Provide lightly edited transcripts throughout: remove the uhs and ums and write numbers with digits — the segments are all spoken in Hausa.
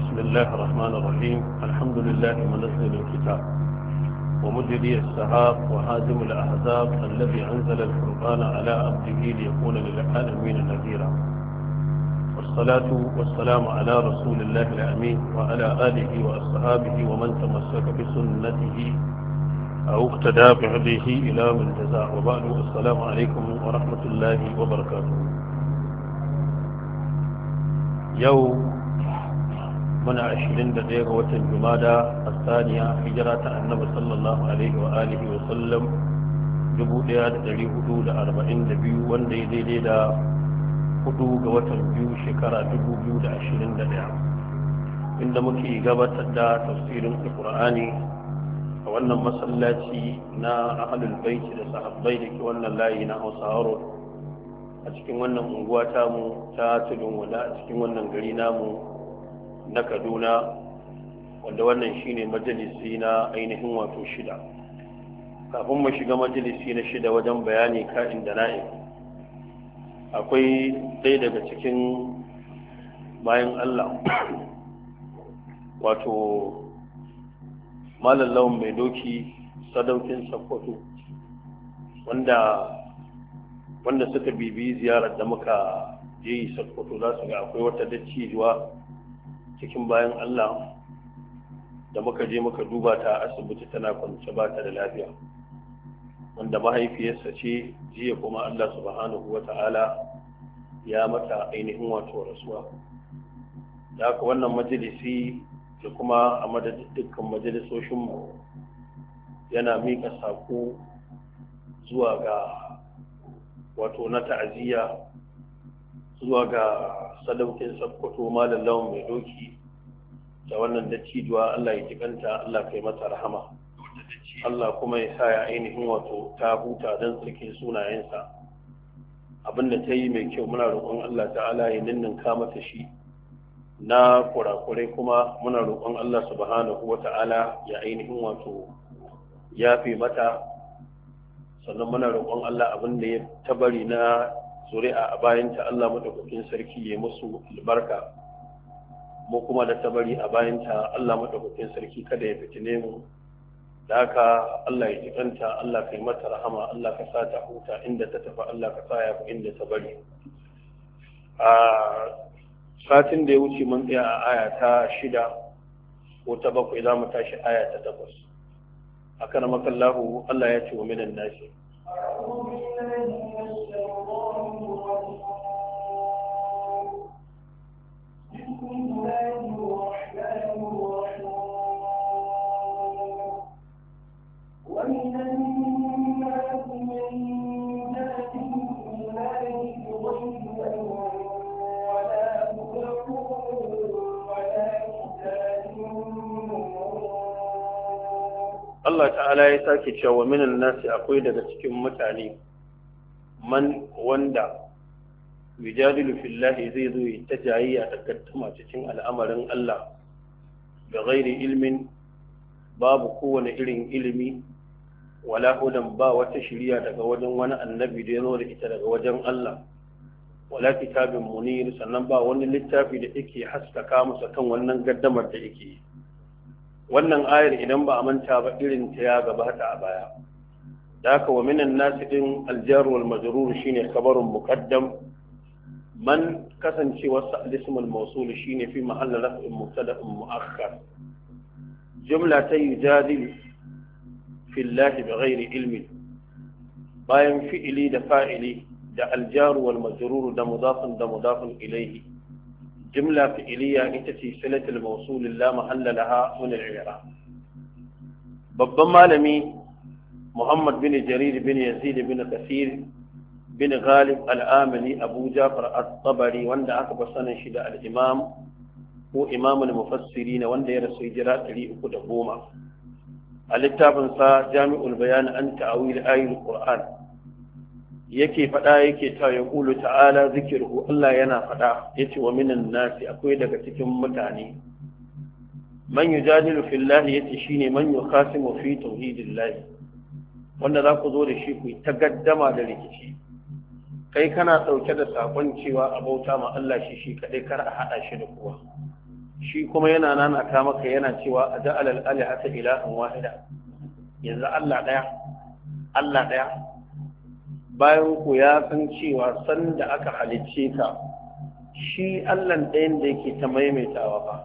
بسم الله الرحمن الرحيم الحمد لله منزل الكتاب ومجري السحاب وهازم الأحزاب الذي أنزل الفرقان على عبده ليكون للعالمين نذيرا والصلاة والسلام على رسول الله الأمين وعلى آله وأصحابه ومن تمسك بسنته أو اقتدى بهديه إلى من جزاء وبعد السلام عليكم ورحمة الله وبركاته. يوم من 21 watan Jumada الثانية هجرة النبي صلى الله عليه وآله وسلم 1442 wanda ya daidai da 4 ga watan biyu shekara 2021 inda muke gabatar da tafsirin Alqur'ani a wannan masallaci na ahlul bait da sahabbai da ke wannan layi na Hausawa a cikin wannan unguwa tamu ta tudun wada a cikin wannan gari namu na Kaduna, wanda wannan shine majalisi na ainihin wato shida. Kafin mu shiga majalisi na shida wajen bayani ka'in da na'in, akwai ɗaya daga cikin bayan Allah wato Malam Lawan Mai Doki sadaukin Sokoto wanda suka bibiyi ziyarar da muka je Sokoto za su ga akwai wata dattijuwa cikin bayan Allah da muka je muka duba ta asibiti tana kwance ba ta da lafiya, wanda mahaifiyarsa ce jiya kuma Allah subhanahu wata'ala ya mata ainihin wato rasuwa. Da haka wannan majalisi da kuma a madadin dukkan majalisoshinmu yana miƙa saƙo zuwa ga wato na ta'aziyya zuwa ga sadaukin Sokoto Malam Lawan Mai Doki da wannan dattijuwa. Allah ya jikanta, Allah kai mata rahama, Allah kuma ya sa ya ainihin wato ta huta don tsarkin sunayensa. Abinda ta yi mai kyau muna roƙon Allah ta'ala ya ninninka mata shi, na kurakurai kuma muna roƙon Allah subhanahu wa ta'ala ya ainihin wato yafe mata. Sannan muna roƙon Allah abinda ya tabari na zuri'a a bayanta Allah madaukakin sarki ya musu albarka, mu kuma da tabari a bayanta Allah madaukakin sarki kada ya fitine mu. Da haka Allah ya jikanta, Allah kai mata rahama, Allah ka sa ta huta inda ta tafi, Allah ka sa ya fi inda ta bari. A satin da ya wuce mun tsaya a aya ta 6 ko ta 7, za mu tashi aya ta 8. akan makallahu Allah ya ce wa minan nasi Allah ta'ala ya sake cewa minan nasi akwai daga cikin mutane man wanda yujadilu fillahi zai zo ya tajayya da gaddama cikin al'amarin Allah da ghairi ilmin, babu kowane irin ilimi, wala hudan, ba wata shiriya daga wajen wani annabi da ya zo da ita daga wajen Allah, wala kitabin munir, sannan ba wani littafi da yake haskaka masa kan wannan gaddamar da yake yi. Wannan ayar idan ba a manta ba irin ta ya gabata a baya. Da haka wa minan nasi din aljar wal majrur shine khabarun muqaddam, man kasancewa sa al-ismul mawsul shine fi mahall raf'in mubtada'un mu'akhkhar. Jumla ta yujadil fi Allah bighairi ilmi, bayan fi'ili da fa'ili da aljar wal majrur da mudafun ilayhi. جملة فعلية إتتي صلة الموصول لا محل لها من الإعراب. babban malami Muhammad bin Jarir bin Yazid bin Kathir bin Ghalib al-Amili Abu Ja'far at-Tabari, wanda aka fi sanin shi da al-Imam ko Imam al-Mufassirin, wanda ya rasu hijira 310, a littafin sa Jami'ul Bayan an Ta'wil Ayatul Qur'an yake faɗa yake ta ya ƙulu ta'ala zikirhu, Allah yana faɗa yace wa minan nasi akwai daga cikin mutane man yujadilu fillahi, yace shine man yukhasimu fi tauhidillah, wanda za ku zo da shi ku ta gaddama da rikici. kai kana ɗauke da sakon cewa a bauta ma Allah shi kaɗai, kar a haɗa shi da kowa. shi kuma yana nanata maka yana cewa aja'al al-alihata ilahan wahida yanzu Allah daya bayan ku ya san cewa sanda aka halicce ka shi Allah ɗayan da yake ta maimaitawa fa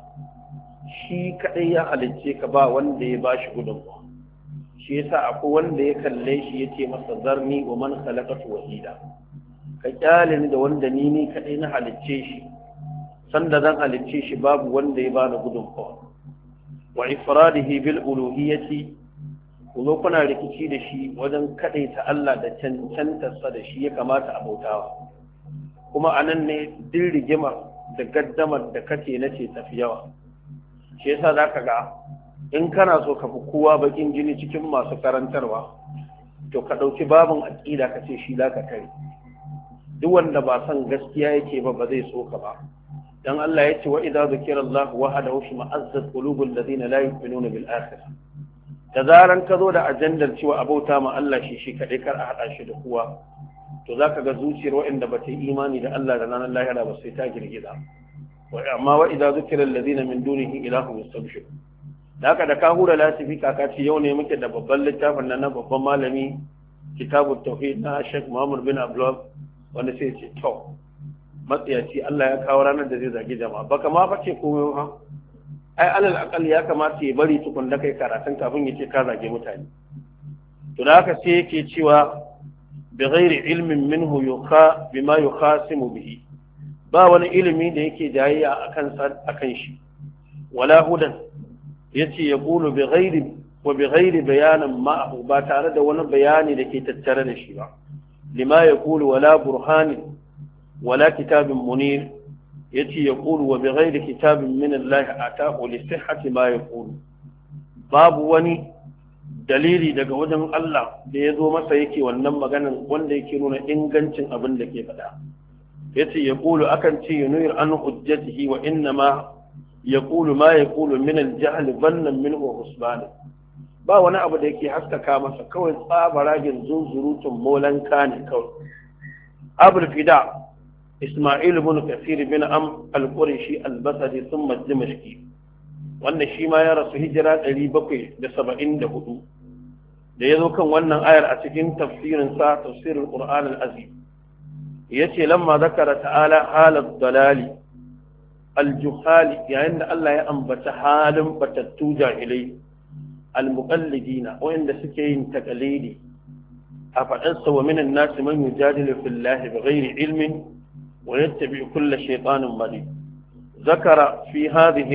shi kadai ya halicce ka ba wanda ya bashi gudunmuwa shi yasa akwai wanda ya kalle shi yace masa zarni wa man khalaqatu wahida ka kyale ni da wanda ni kadai na halicce shi sanda zan halicce shi babu wanda ya bani gudunmuwa wa ifradihi bil uluhiyyati kuzo kuna rikici da shi wajen kadaita Allah da cancantarsa da shi ya kamata a bautawa kuma anan ne din rigima da gaddamar da kake nace tafi yawa shi yasa zaka ga in kana so ka fi kowa bakin jini cikin masu karantarwa to ka dauki babin aqida kace shi zaka kare duk wanda ba san gaskiya yake ba zai so ka ba dan Allah yace wa idza zikira Allah wahdahu ma'azzat qulubul ladina la yu'minuna bil akhirah da zaran ka zo da ajandar cewa abauta ma Allah shi kadai kar a hada shi da kowa to zaka ga zuciyar waɗanda ba ta yi imani da Allah da ranar lahira ba sai ta girgiza amma wa idza zikira alladhina min dunihi ilahun yastabshir da haka da ka hura lasifi kaka ce yau ne muke da babban littafin nan na babban malami kitabut tauhid na Sheikh Muhammad bin Abdullah wanda sai ce to matsiyaci Allah ya kawo ranar da zai zagi jama'a baka ma face komai ba ai alal aqal ya kamata ya bari tukun da kai karatun kafin ya ce ka zage mutane to da haka sai yake cewa bi ghairi ilmin minhu yukha bima yukhasimu bihi ba wani ilimi da yake jayayya akan shi wala hudan yace ya qulu bi ghairi bayanin ma'ahu ba tare da wani bayani da ke tattare da shi ba lima yaqulu wala burhanin wala kitabin munir yace yaqulu wa bighairi kitabin min Allah ataahu li sihhati ma yaqulu babu wani dalili daga wajen Allah da ya zo masa yake wannan maganan wanda yake nuna ingancin abin da ke faɗa yace yaqulu akan ce yunir an hujjatihi wa inna ma yaqulu ma yaqulu min al-jahl dhannan minhu wa husban ba wani abu da yake haskaka masa kawai tsabaragin zunzurutun molanka ne kawai abul fida Ismail ibn Kathir bin Am al-Qurashi al-Basri thumma Dimashqi wanda shi ma ya rasu hijira 774 da yazo kan wannan ayar a cikin tafsirin sa tafsirul Qur'an al-Azim yace lamma zakara ta'ala halad dalali al-juhali yayin da Allah ya ambata halin batattu jahilai al-muqallidina wanda suke yin taqlidi a fadansa wa minan nasi man yujadilu fillahi bighairi ilmin ويتبع كل شيطان مريد ذكر في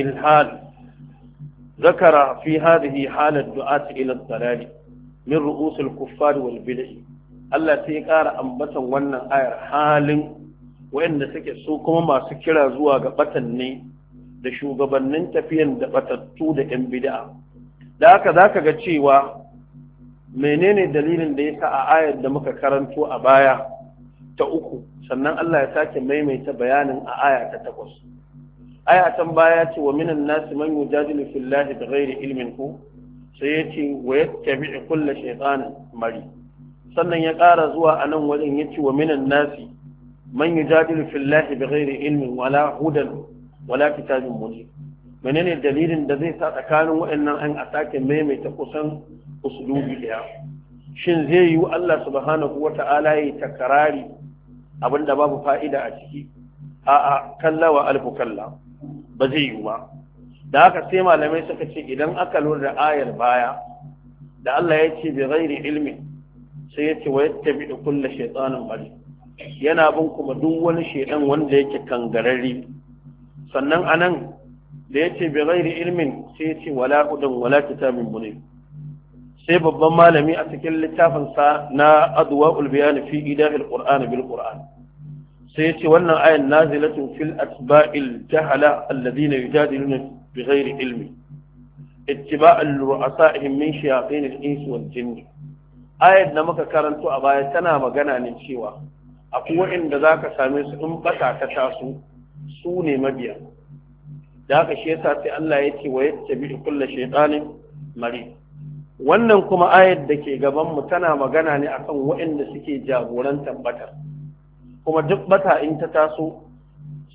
هذه حال الدعاة إلى الضلال من رؤوس الكفار والبدع الله سيقار أنبتا وانا آير حال وإن سكي سوكما ما سكرا زوا قبتني da shugabannin tafiyan da batattu da ‘yan bid'a. Da haka za ka ga cewa menene dalilin da ya sa a ayar da muka karanto a baya ta 3 sannan Allah ya sake maimaita bayanin a aya ta 8 aya tan baya ce wa minan nasi man yujadilu fillahi bighairi ilmin ku sai yace wa yattabi'u kullu shaytanin mari sannan ya ƙara zuwa anan wajen yace wa minan nasi man yujadilu fillahi bighairi ilmin wala hudan wala kitabin munir menene dalilin da zai sa tsakanin waɗannan an a sake maimaita kusan usulubi daya shin zai yi Allah subhanahu wata'ala ya takarari abinda babu fa'ida a ciki a'a kalla wa alfu kalla ba zai yi ba da haka sai malamai suka ce idan aka lura da ayar baya da Allah ya ce bi ghairi ilmi sai ya ce wa yattabi kullu shaytanin mari yana bin kuma duk wani shaydan wanda yake kangararri sannan anan da ya ce bi ghairi ilmin sai ya ce wala hudan wala kitabin munir sai babban malami a cikin littafinsa na adwa'ul bayan fi idahil qur'an bil qur'an sai yace wannan ayan nazilatun fil atba'il jahala alladhina yujadiluna bighairi ilmi ittiba'an ru'asa'ihim min shayatin al-ins wal jinn ayat da muka karanto a baya tana magana ne cewa akwai wanda zaka same su in bata ta taso su ne mabiya da haka shi yasa sai Allah ya ce wa yattabi'u kullu shaytanin marid wannan kuma ayat da ke gabanmu tana magana ne akan waɗanda suke jagorantar bata kuma duk bata in ta taso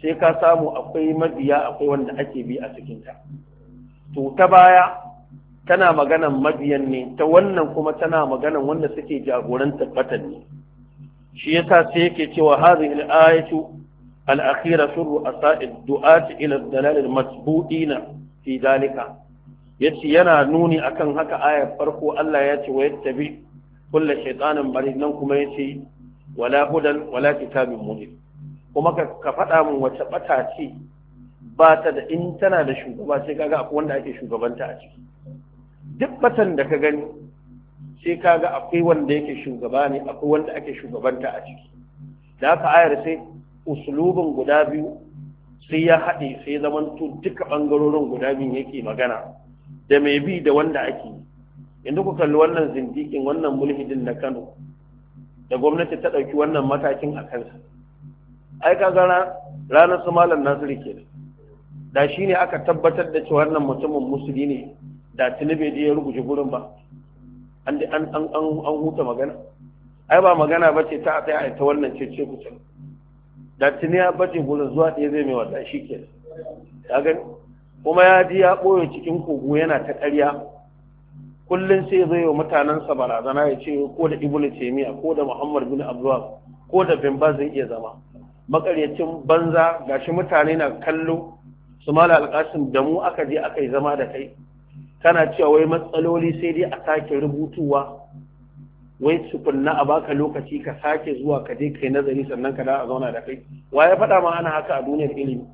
sai ka samu akwai mabiya akwai wanda ake bi a cikinta. To ta baya tana maganan mabiyan ne, ta wannan kuma tana maganan wanda suke jagorantar batan ne. Shi yasa sai yake cewa hadhihi al-ayatu al-akhira sirru asa'id du'ati ila dalal al-masbu'ina fi dalika. Yace yana nuni akan haka ayar farko Allah ya ce wa yattabi kullu shaytanin marid, nan kuma yace wala hudan wala kitabin munir. Kuma ka faɗa min wace bata ce ba ta da, in tana da shugaba sai kaga akwai wanda ake shugabanta a ciki. Duk batan da ka gani sai kaga akwai wanda yake shugaba ne, akwai wanda ake shugabanta a ciki. Da haka ayar sai usulubin guda biyu sai ya haɗe sai zamanto duka ɓangarorin guda biyu yake magana da mai bi da wanda ake yi. Yanzu ku kalli wannan zindikin, wannan mulhidin na Kano da gwamnati ta ɗauki wannan matakin a kansa. Ai kaga ranar su Malam Nasiru ke da shi ne aka tabbatar da cewa wannan mutumin musulmi ne, da Tinubu ya rubuce gurin ba an huta magana. Ai ba magana ba ce ta tsaya ta wannan cece kuce, da Tinubu ya bace gurin zuwa ɗaya zai mai wata shi ke ya gani. Kuma ya ji ya ɓoye cikin kogo yana ta ƙarya, kullum sai zai yi wa mutanensa barazana ya ce ko da Ibn Taymiyyah ko da Muhammad bin Abdullah ko da Bin Baz zai iya zama makaryacin banza. Gashi mutane na kallo su Malam Alƙasim da mu aka je aka yi zama da kai, kana cewa wai matsaloli sai dai a sake rubutuwa, wai tukunna a baka lokaci ka sake zuwa ka je kai nazari sannan ka da a zauna da kai. Wa ya faɗa ma ana haka a duniyar ilimi?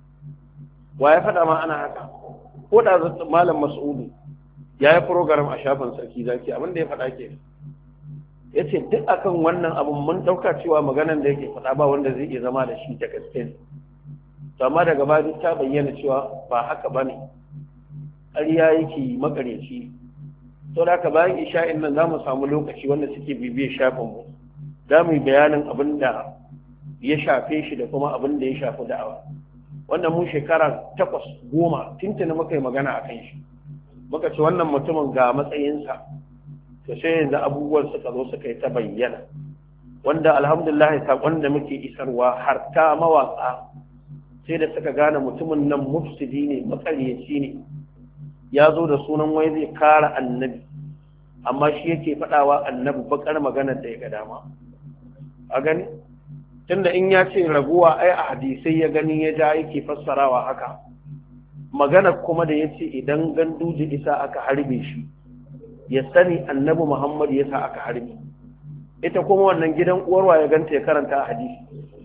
Wa ya faɗa ma ana haka? Ko da Malam Mas'udu ya yi program a shafin Sarki Zaki, abin da ya faɗa ke ya ce duk akan wannan abin mun ɗauka cewa maganan da yake faɗa ba wanda zai iya zama da shi da gaske. To amma daga baya ta bayyana cewa ba haka ba ne, ƙarya yake makareci. To da haka bayan isha'in nan za mu samu lokaci wanda suke bibiyar shafinmu, za mu yi bayanin abin da ya shafe shi da kuma abin da ya shafi da'awa. Wannan mu shekara 8-10 tuntuni muka yi magana a kan shi, muka ce wannan mutumin ga matsayinsa. To sai yanzu abubuwan suka zo suka yi ta bayyana, wanda alhamdulillah saƙon da muke isarwa har ta mawaƙa sai da suka gane mutumin nan mufsidi ne, makaryaci ne, ya zo da sunan wai zai kara annabi, amma shi yake faɗawa annabi bakar magana da ya ga dama. A gani tunda in ya ce raguwa ai a hadisai ya gani ya ja yake fassarawa haka, magana kuma da ya ce idan Ganduje isa aka harbe shi ya sani annabi Muhammad ya sa aka harbe, ita kuma wannan gidan uwarwa ya ganta ya karanta a hadisi,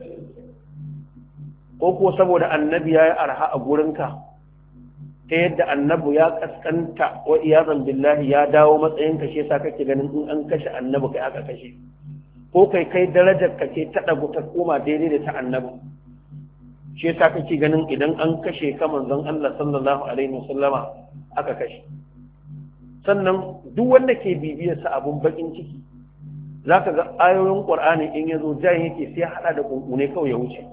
ko saboda annabi ya yi arha a gurinka ta yadda annabi ya kaskanta wa iyazan billahi ya dawo matsayinka, shi yasa kake ganin in an kashe annabi kai aka kashe, ko kai darajar ka ce ta dagu ta koma daidai da ta annabi, shi yasa kake ganin idan an kashe ka manzon Allah sallallahu alaihi wasallama aka kashe. Sannan duk wanda ke bibiyar sa abun bakin ciki zaka ga ayoyin Qur'ani in yazo jan yake sai hada da kunkune kawai ya wuce.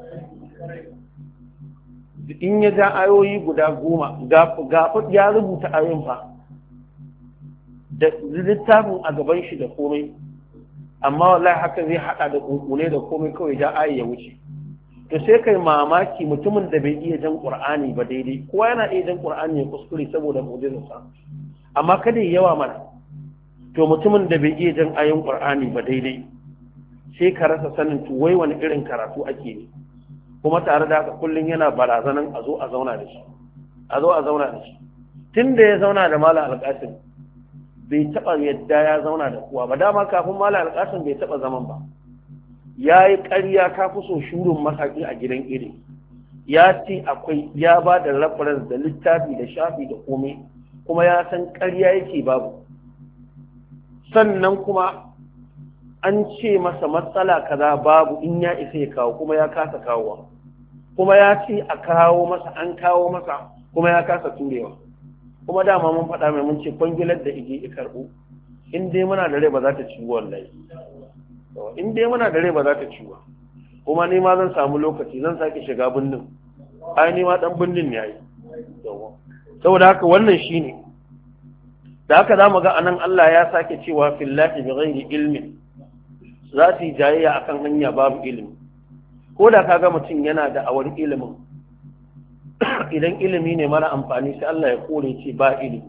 In ya ja ayoyi guda 10 ga ya rubuta ayoyin fa da littafin a gaban shi da komai, amma wallahi haka zai hada da kunkune da komai kawai ja ayi ya wuce. To sai kai mamaki mutumin da bai iya jan Qur'ani ba daidai, kowa yana iya jan Qur'ani ya kuskure saboda mu'jizarsa, amma kada yawa mana. To mutumin da bai iya jan ayoyin Qur'ani ba daidai sai ka rasa sanin to wai wani irin karatu ake ne, kuma tare da haka kullun yana barazanan a zo a zauna da shi, a zo a zauna da shi. Tunda ya zauna da Malam Alƙasim bai taba yadda ya zauna da kowa ba, dama kafin Malam Alƙasim bai taba zaman ba. Ya yi ƙarya ta fi so shurin masaki a gidan iri, ya ce akwai, ya ba da reference da littafi da shafi da komai, kuma ya san ƙarya yake babu. Sannan kuma an ce masa matsala kaza babu, in ya isa ya kawo kuma ya kasa kawowa, kuma ya ce a kawo masa, an kawo masa kuma ya kasa turewa. Kuma dama mun faɗa mai mun ce kwangilar da ike karɓo in dai muna da rai ba za ta ci wallahi, in dai muna da rai ba za ta ci ba. Kuma ni ma zan samu lokaci zan sake shiga binnin, ai ni ma dan binnin ne yayi. Saboda haka wannan shine da haka zamu ga anan Allah ya sake cewa fillahi bighairi ilmin, za su yi jayayya akan hanya babu ilimi. ko da kaga mutum yana da awar ilimin idan ilimi ne mara amfani sai Allah ya kore ce ba ilimi.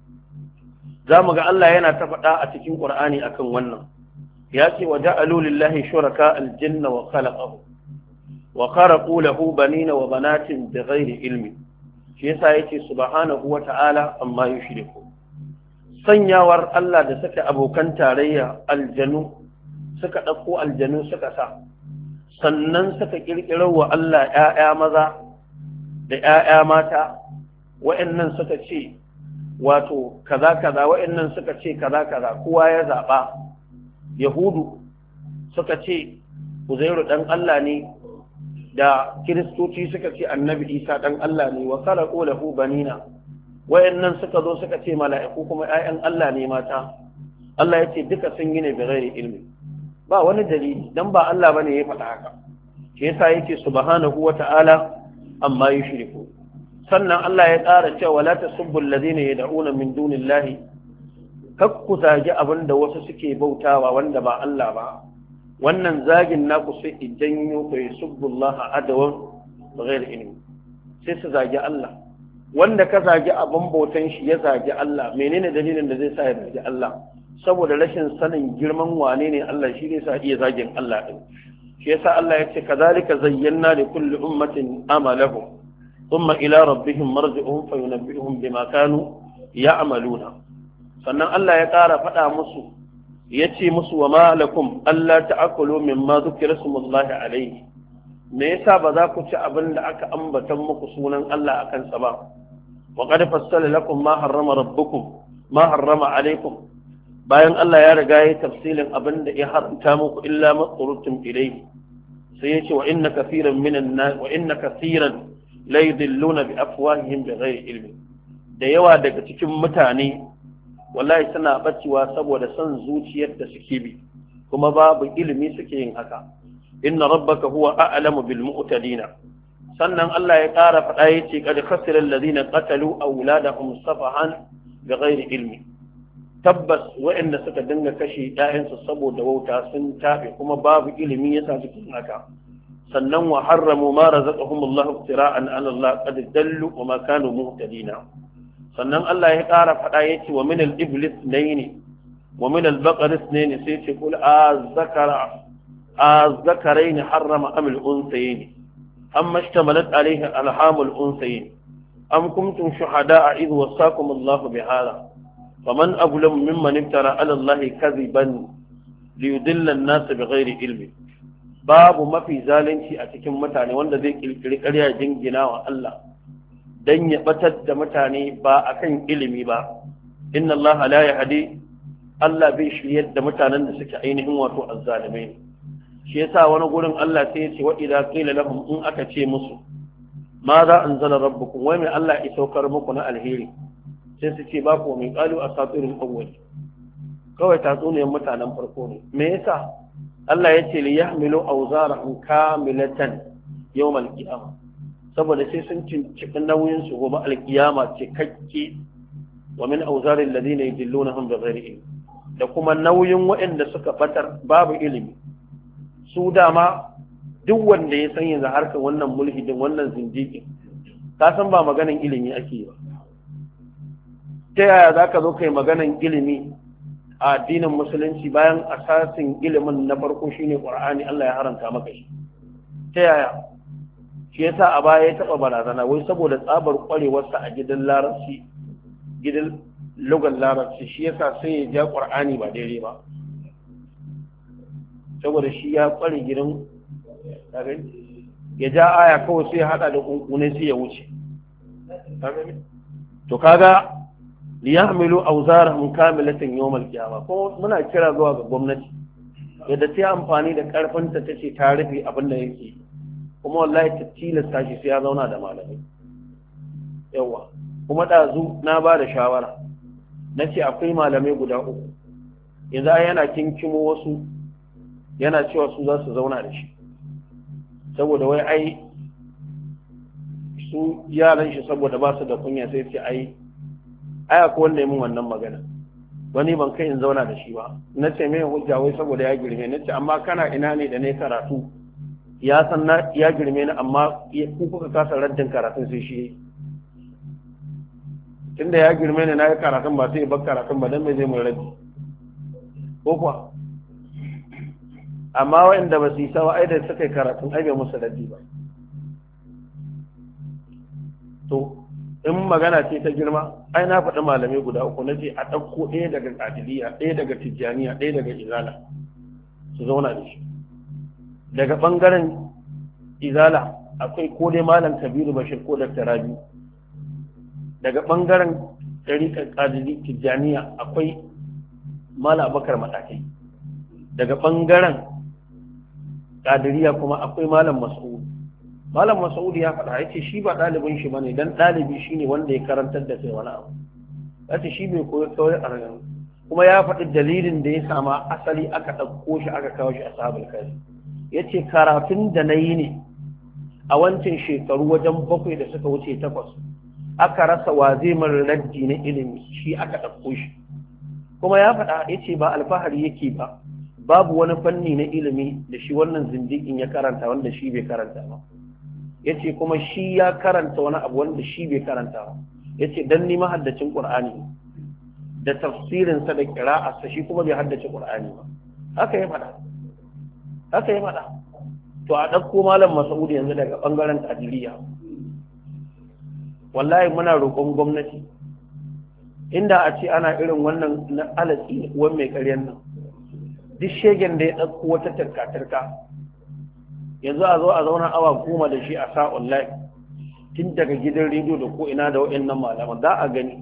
Za mu ga Allah yana ta faɗa a cikin Qur'ani akan wannan ya ce wa ja'alu lillahi shuraka al-jinna wa khalaqahu wa kharaqu lahu banina wa banatin bighairi ilmi, shi yasa yace subhanahu wa ta'ala amma yushriku. Sanyawar Allah da suka abokan tarayya aljanu suka ɗauko aljanu suka sa, sannan suka ƙirƙirar wa Allah ‘ya'ya maza da ‘ya'ya mata, wa'yannan suka ce wato kaza kaza, wa'yannan suka ce kaza kaza, kowa ya zaɓa. Yahudu suka ce Uzairu ɗan Allah ne, da Kiristoci suka ce Annabi Isa ɗan Allah ne, wa kharaqu lahu banina, wa'yannan suka zo suka ce mala'iku kuma ‘ya'yan Allah ne mata. Allah ya ce duka sun yi ne bi ghairi ilmi, ba wani dalili, dan ba Allah bane ya faɗa haka. Shi yasa yake subhanahu wa ta'ala amma yushriku. Sannan Allah ya ƙara cewa la tasubbu alladhina yad'una min dunillahi, kakku zagi abinda wasu suke bautawa wanda ba Allah ba. Wannan zagin naku sai idan yo kai subbullaha adawan bighairi ilmi, sai su zagi Allah. Wanda ka zagi abin bautan shi ya zagi Allah, menene dalilin da zai sa ya zagi Allah? Saboda rashin sanin girman wane ne Allah, shi ne sa iya zagin Allah din. Shi yasa Allah ya ce kadhalika zayyana li kulli ummatin amalahum thumma ila rabbihim marji'uhum fayunabbi'uhum bima kanu ya'maluna. Sannan Allah ya ƙara faɗa musu yace musu wa ma lakum alla ta'kulu mimma dhukira smullahi alayhi, me yasa ba za ku ci abin da aka ambatan muku sunan Allah akan sa ba? wa qad fassala lakum ma harrama rabbukum ma harrama alaykum, bayan Allah ya riga ya tafsilin abin da ya haramta muku illa ma qurtum ilayhi, sai yace wa inna kaseeran minan nas wa inna kaseeran la yudilluna bi afwahihim bighairi ilmi, da yawa daga cikin mutane wallahi suna bacewa saboda son zuciyar da suke bi kuma babu ilimi suke yin haka. inna rabbaka huwa a'lamu bil mu'tadina. Sannan Allah ya ƙara faɗa yace qad khasira alladhina qatalu awladahum safahan bighairi ilmi, tabbas waɗanda suka dinga kashe ƴaƴansu saboda wauta sun tafe kuma babu ilimi yasa suke haka. Sannan wa harramu ma razaqahum Allah iftira'an 'ala Allah qad dallu wa ma kanu muhtadina. Sannan Allah ya ƙara faɗa yace wa min al-iblis nayni wa min al-baqar ithnayn, sai ce kul الذكرين حرم أم الأنثيين أما اشتملت عليه ألحام الأنثيين أم كنتم شهداء إذ وصاكم الله بهذا فمن أظلم ممن افترى على الله كذبا ليضل الناس بغير علم. باب ما في ذلك أتكم متاني وأن ذيك الكريا جنجنا والله دن يبتد متاني با أكن علمي با. إن الله لا يهدي الله بيش يد متانا سك عينهم وتو الظالمين. Shi yasa wani gurin Allah sai ya ce wa idza qila lahum, in aka ce musu ma za anzala rabbukum, wai mai Allah ya saukar muku na alheri, sai su ce ba ku mai qalu asatirul awwal, kawai tatsuniyar mutanen farko ne. Me yasa Allah ya ce li yahmilu awzarahum kamilatan yawm al-qiyamah, saboda sai sun cinciki nauyin su gobe al-qiyama cikakke. wa min awzaril ladina yudillunahum bighairi ilm, da kuma nauyin waɗanda suka batar babu ilimi. Su dama duk wanda ya san yanzu harkar wannan mulhidin wannan zindiƙin, ka san ba maganan ilimi ake ba. Ta yaya za ka zo kai maganan ilimi a addinin musulunci bayan asasin ilimin na farko shine Qur'ani, Allah ya haramta maka shi? Ta yaya? Shi yasa a baya ya taɓa barazana wai saboda tsabar ƙwarewarsa a gidan larabci, gidan lugan larabci, shi yasa sai ya ja Qur'ani ba daidai ba, saboda shi ya kware gidan ya ja aya kawai sai ya hada da kunkune sai ya wuce. To kaga liyahmilu awzarahum kamilatan yawm al-qiyamah. Ko muna kira zuwa ga gwamnati yadda ta amfani da karfinta tace ta rufe abin da yake, kuma wallahi ta tilasta shi sai ya zauna da malamai. Yawa kuma dazu na ba da shawara nace akwai malamai guda uku yanzu yana kinkimo wasu yana cewa su za su zauna da shi, saboda wai ai su yaran shi saboda ba su da kunya sai ce ai akwai wanda ya mun wannan magana, wani ban kai in zauna da shi ba. Na ce mai hujja wai saboda ya girme. Na ce amma kana ina ne da ne karatu ya san ya girme ni amma ku kuka kasa raddin karatun sai shi tunda ya girme ni na yi karatun ba sai ya bar karatun ba don mai zai mun raddi ko kuwa amma waɗanda ba su yi sawa ai da suka yi karatun ai bai musu raddi ba to in magana ce ta girma ai na faɗi malamai guda uku na ce a ɗauko ɗaya daga ƙadiliya ɗaya daga tijjaniya ɗaya daga izala su zauna da shi daga ɓangaren izala akwai ko dai malam kabiru bashir ko da rabi daga ɓangaren ɗariƙar ƙadili tijjaniya akwai malam abakar matakai daga ɓangaren ƙadiriya kuma akwai malam mas'ud malam mas'ud ya faɗa ya ce shi ba ɗalibin shi bane dan ɗalibi shine wanda ya karantar da kai wani abu ya ce shi bai koyi kawai a ranar kuma ya faɗi dalilin da ya sama asali aka ɗauko shi aka kawo shi a sahabul kafi ya ce karatun da na yi ne a wancan shekaru wajen 7 da suka wuce 8 aka rasa wa zai mara raddi na ilimi shi aka ɗauko shi kuma ya faɗa ya ce ba alfahari yake ba babu wani fanni na ilimi da shi wannan zindiƙin ya karanta wanda shi bai karanta ba ya ce kuma shi ya karanta wani abu wanda shi bai karanta ba ya ce don ni mahaddacin ƙur'ani da tafsirinsa da ƙira'arsa shi kuma bai haddace ƙur'ani ba haka ya faɗa to a ɗauko malam Mas'ud yanzu daga ɓangaren tajiriya wallahi muna roƙon gwamnati inda a ce ana irin wannan na alatsi uwan mai ƙaryan nan duk shegen da ya ɗauko wata tarka yanzu a zo a zauna awa 10 da shi a sa online tun daga gidan rediyo da ko ina da wa'annan malaman za a gani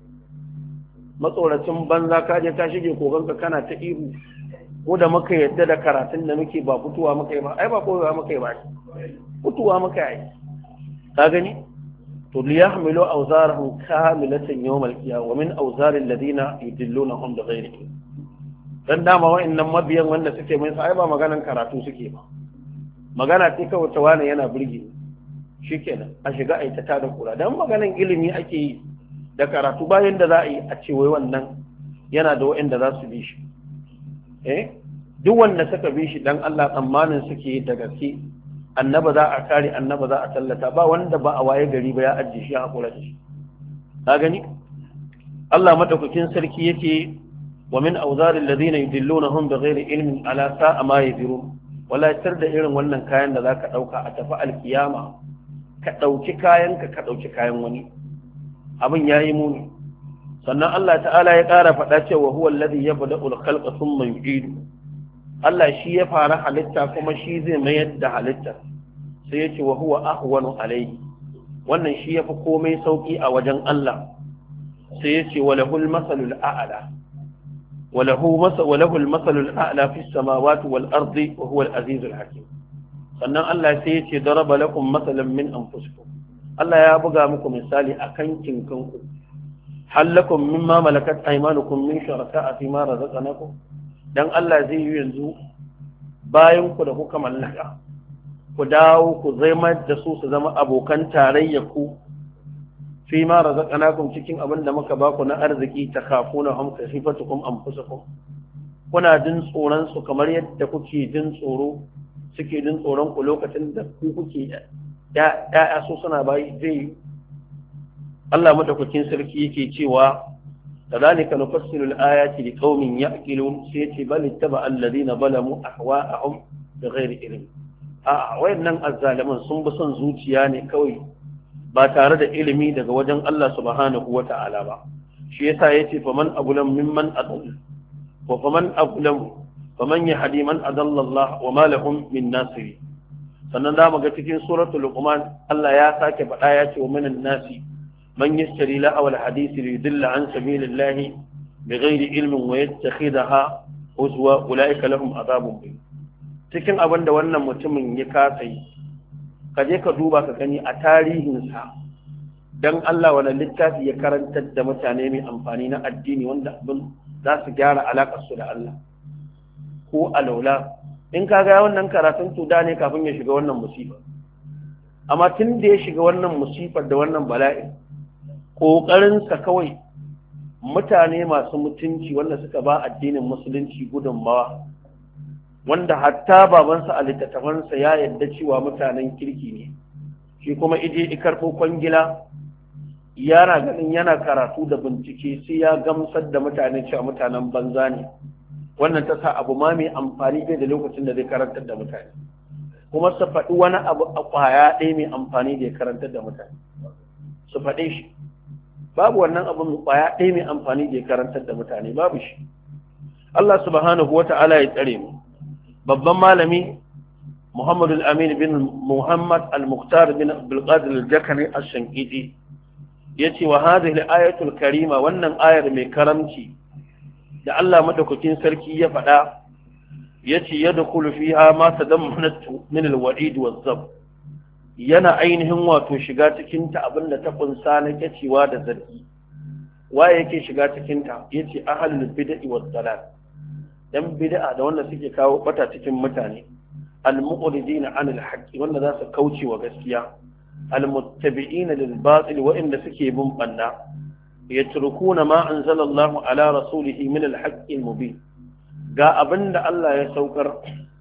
matsoracin banza ka je ka shige koganka kana ta ihu ko da muka yadda da karatun da muke ba fituwa muka yi ba ai ba koyewa muka yi ba fituwa muka yi ka gani to li yahmilu awzarahum kamilatan yawm al-qiyamah wa min awzar alladhina yudillunahum bighayri dan dama wa'annan mabiyan wanda suke mai sai ba maganan karatu suke ba magana ce kawai ta wani yana burge shikenan a shiga a yi ta tada kura dan maganan ilimi ake yi da karatu bayan da za a yi a ce wai wannan yana da wa'anda za su bi shi duk wanda suka bi shi dan Allah tsammanin suke da gaske annaba za a kare annaba za a tallata ba wanda ba a waye gari ba ya ajiye shi a kula da shi ka gani Allah madaukakin sarki yake wa min awzaril ladina yudillunahum bighairi ilmin ala sa'a ma yadirun wala tar da irin wannan kayan da zaka dauka a tafi alkiyama ka dauki kayan ka dauki kayan wani abin yayi muni sannan Allah ta'ala ya ƙara faɗa cewa huwa alladhi yabda'u al-khalqa thumma yu'idu Allah shi ya fara halitta kuma shi zai mayar da halitta sai ya ce wa huwa ahwanu alayhi wannan shi yafi komai sauki a wajen Allah sai ya ce walahul masalul a'la walahu al-masalul a'la fi as-samawati wal ardi wa huwa al-azizul hakim sannan Allah sai ya ce daraba lakum masalan min anfusikum Allah ya buga muku misali akan kinkanku halakum mimma malakat aymanukum min shuraka'a fi ma razaqnakum dan Allah zai yi yanzu bayan ku da kuka mallaka ku dawo ku zama da su zama abokan tarayya ku fi ma razaqnakum cikin abin da muka ba ku na arziki takhafuna hum kasifatukum anfusakum kuna jin tsoron su kamar yadda kuke jin tsoro suke jin tsoron ku lokacin da ku kuke ya'ya su suna bayi zai Allah madaukakin sarki yake cewa kadhalika nufassilu al-ayati liqaumin ya'qilun sai yace bal ittaba alladhina zalamu ahwa'ahum bighairi ilm wayannan azzaliman sun bi son zuciya ne kawai ba tare da ilimi daga wajen Allah subhanahu wata'ala ba shi yasa yace faman agulam mimman adall wa faman yahdi man adalla Allah wa ma lahum min nasiri sannan da ga cikin suratul luqman Allah ya sake faɗa ya ce wa minan nasi man yashtari la'awal hadisi liyudilla an sabilillahi bighairi ilmin wa yattakhidha huzwa ulaika lahum adhabun mubin cikin abin da wannan mutumin ya kasa yi ka je ka duba ka gani a tarihinsa dan Allah wani littafi ya karantar da mutane mai amfani na addini wanda abin za su gyara alaƙar su da Allah ko alaula in ka ga wannan karatun tuda ne kafin ya shiga wannan musifa amma tun da ya shiga wannan musifar da wannan bala'i ƙoƙarinsa kawai mutane masu mutunci wanda suka ba addinin musulunci gudunmawa wanda hatta babansa a littattafansa ya yadda cewa mutanen kirki ne, shi kuma ije karɓo kwangila yana ganin yana karatu da bincike sai ya gamsar da mutane cewa mutanen banza ne. Wannan ta sa abu ma mai amfani bai da lokacin da zai karantar da mutane, kuma su faɗi wani abu a ƙwaya ɗaya mai amfani da ya karantar da mutane su faɗe shi. Babu wannan abu mai ƙwaya ɗaya mai amfani da ya karantar da mutane, babu shi. Allah subhanahu wa ta'ala ya tsare mu. Babban malami Muhammad al-Amin bin Muhammad al-Muqtar bin Abdul Qadir al-Jakani ash-Shankiti yace wa hadhihi al-ayatul karima, wannan ayar mai karamci da Allah madaukakin sarki ya faɗa yace yadkhulu fiha ma tadammanatu min al-wa'id waz-zab, yana ainihin wato shiga cikin ta abinda ta kunsa na kacewa da zargi. Waye yake shiga cikin ta? Yace ahlul bid'ah waz-dalal, dan bid'a da wanda suke kawo bata cikin mutane, al-muqridina 'anil haqqi, wanda za su kauce wa gaskiya, al-muttabi'ina lil batil, wa inda suke bin banna, yatrukuna ma anzalallahu ala rasulihi min al-haqqi al-mubin, ga abinda Allah ya saukar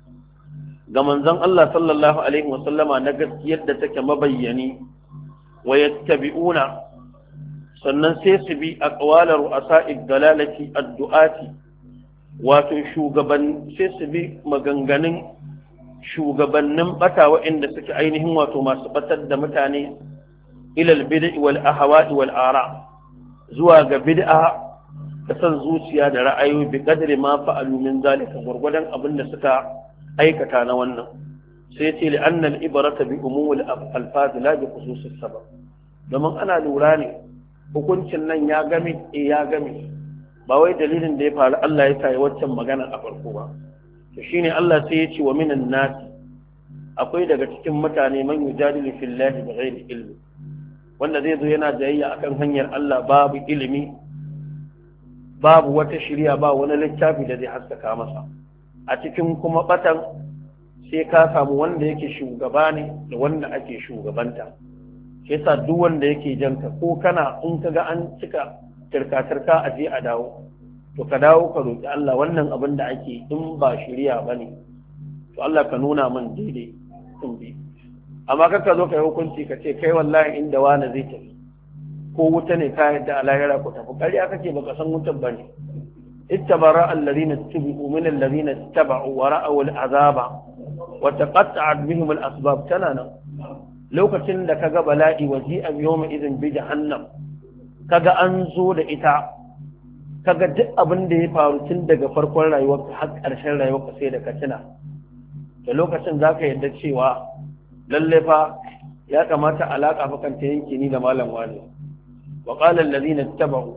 ga manzon Allah sallallahu alaihi wa sallama na gaskiyar da take mabayyani, wa yattabi'una, sannan sai su bi aqwalar ru'asa'id dalalati ad-du'ati, wato sai su bi maganganun shugabannin bata waɗanda suke ainihin wato masu batar da mutane, ilal bid'i wal ahwa'i wal ara, zuwa ga bid'a da san zuciya da ra'ayoyi, bi qadri ma fa'alu min zalika, gurgudan abin da suka aikata na wannan. Sai ce li anna al ibrata bi umumil alfaz la bi khususis sabab, domin ana lura ne hukuncin nan ya game ya game, ba wai dalilin da ya faru Allah ya kai waccan magana a farko ba. To shine Allah sai ya ce wa minan nas, akwai daga cikin mutane man yujadilu fillahi bighairi ilmi, wanda zai zo yana jayayya akan hanyar Allah babu ilimi, babu wata shari'a, ba wani littafi da zai haskaka masa. A cikin kuma batan sai ka samu wanda yake shugaba ne da wanda ake shugabanta. Sai yasa duk wanda yake janka, ko kana in kaga an cika turka-turka a je a dawo, to ka dawo ka roƙi Allah, wannan abin da ake in ba shari'a bane, to Allah ka nuna min daidai in bi. Amma kaka zo ka yi hukunci ka ce kai wallahi inda wani zai tafi ko wuta ne ka yadda a lahira ku tafi, ƙarya kake baka san wutan bane. ittabara alladhina tubu min alladhina tabau wa ra'aw al'azaba wa taqatta'at bihim al'asbab. Tana nan lokacin da kaga bala'i waji'a yawma idhin bi jahannam, kaga an zo da ita, kaga duk abin da ya faru tun daga farkon rayuwarka har ƙarshen rayuwarka sai da ka tuna, da lokacin za ka yarda cewa lalle fa ya kamata alaƙa fa kan ta yanke ni da malam wani. Wa qala allazina ittaba'u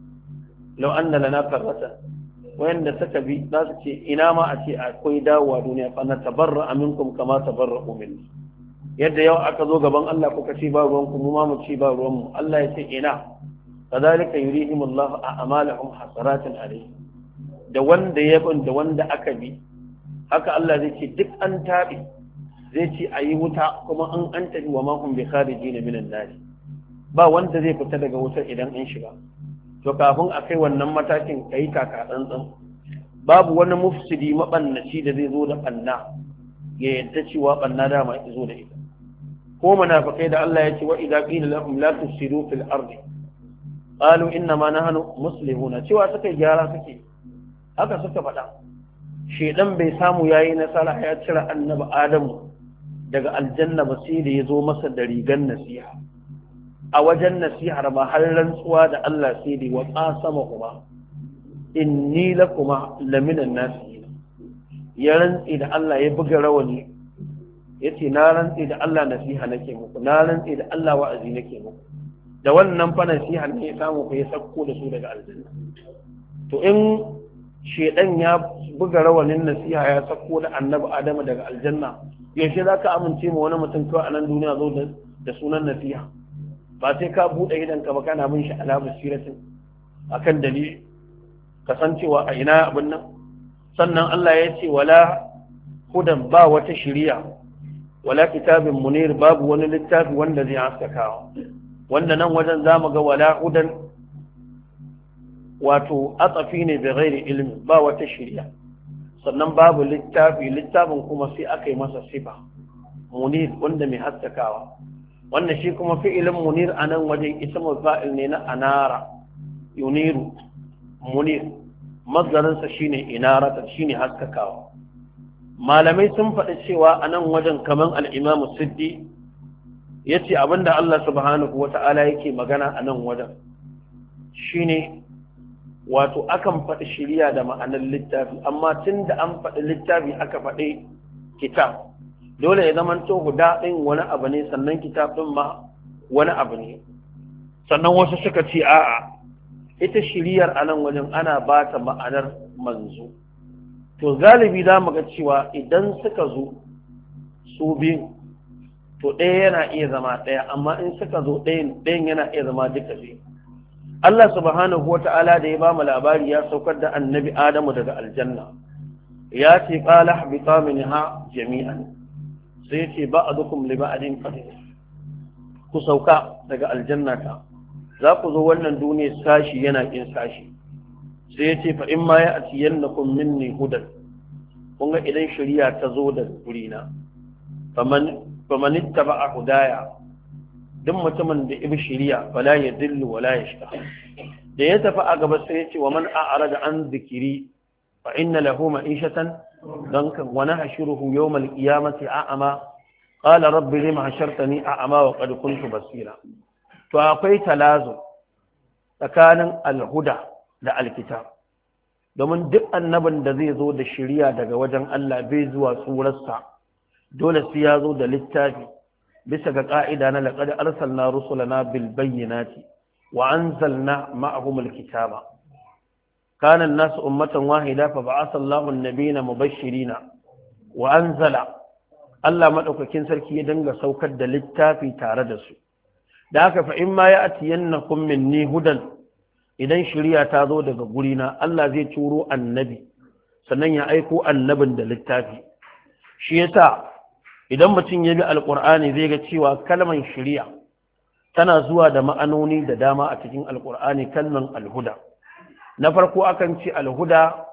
law anna lana karratan, wayanda suka bi za su ce ina ma a ce akwai dawowa duniya, fa na tabarra minkum kama tabarra'u minni. Yadda yau aka zo gaban Allah kuka ci ba ruwanku, mu ma mu ci ba ruwanmu. Allah ya ce ina kadhalika yurihim Allah a'malahum hasaratin alayhi, da wanda ya bin da wanda aka bi haka Allah zai ce duk an tabi, zai ce ayi wuta kuma an tabi wa ma hum bi kharijin minan nar, ba wanda zai fita daga wutar idan an shiga. To kafin a kai wannan matakin kai taka tsantsan, babu wani mufsidi mabannaci da zai zo da banna ya yadda cewa banna dama ya zo da ita. Ko munafikai da Allah ya ce wa idza qila lahum la tusiru fil ardi qalu inna ma nahnu muslimuna, cewa suka gyara suke, haka suka faɗa. Shedan bai samu yayi nasara ya cire annabi Adamu daga aljanna ba sai da yazo masa da rigan nasiha. A wajen nasihar ma har rantsuwa da Allah sai da wa qasama kuma inni lakuma laminan nasihin, ya rantsi da Allah ya buga rawani yace na rantsi da Allah nasiha nake muku, na rantsi da Allah wa'azi nake muku. Da wannan fa nasiha ne ya samu ku ya sakko da su daga aljanna. To in shedan ya buga rawanin nasiha ya sakko da annabi Adamu daga aljanna, yaushe zaka amince ma wani mutum kawai a nan duniya zo da sunan nasiha? Ba sai ka bude idan ka ba kana bin shi ala basiratin akan dalili, kasancewa a ina abin nan. Sannan Allah ya ce wala hudan, ba wata shiriya, wala kitabin munir, babu wani littafi wanda zai haskakawa. Wanda nan wajen zamu ga wala hudan wato atsafi ne da ghairi ilmi, ba wata shiriya. sannan babu littafin kuma sai aka yi masa sifa munir wanda mai haskakawa wannan shi kuma fi'ilin munir a nan wajen ismul fa'il ne na anara yuniru munir mazdarinsa shine inaratan shine haskakawa malamai sun faɗi cewa a nan wajen kaman al-imamu siddi yace abinda Allah subhanahu wata'ala yake magana a nan wajen shine wato akan faɗi shiriya da ma'anar littafi amma tunda an faɗi littafi aka faɗi kitab dole ya zama to guda ɗin wani abu ne sannan kitab ɗin ma wani abu ne sannan wasu suka ce a'a ita shiriyar a nan wajen ana ba ta ma'anar manzo to galibi za mu ga cewa idan suka zo su biyu to ɗaya yana iya zama ɗaya amma in suka zo ɗayan yana iya zama duka biyu Allah subhanahu wata'ala da ya ba mu labari ya saukar da annabi Adamu daga aljanna ya ce qala habita minha jami'an sai ce ba'dukum li ba'din qadir ku sauka daga aljannata za ku zo wannan duniya sashi yana kin sashi sai ya ce fa in ma ya'tiyannakum minni hudan kun ga idan shari'a ta zo da gurina faman ittaba'a hudaya duk mutumin da ibi shari'a fala yadillu wala yashqa da ya tafi a gaba sai ya ce wa man a'rada an zikiri fa inna lahu ma'ishatan dankan wa nahshuruhu yawm al-qiyamati a'ama qala rabbi lima hashartani a'ama wa qad kuntu basira to akwai talazu tsakanin al-huda da al-kitab domin duk annabin da zai zo da shari'a daga wajen Allah bai zuwa tsurarsa dole sai ya zo da littafi bisa ga ka'ida na laqad arsalna rusulana bil bayyinati wa anzalna ma'ahum al-kitaba kana an-nas ummatan wahida fa ba'atha Allahu an-nabiyina mubashshirina wa anzala Allah madaukakin sarki ya dinga saukar da littafi tare da su da haka fa in ma ya'tiyannakum minni hudan idan shari'a ta zo daga gurina Allah zai turo annabi sannan ya aiko annabin da littafi shi yasa idan mutum ya bi alqur'ani zai ga cewa kalmar shari'a tana zuwa da ma'anoni da dama a cikin alqur'ani kalman alhuda na farko akan ce alhuda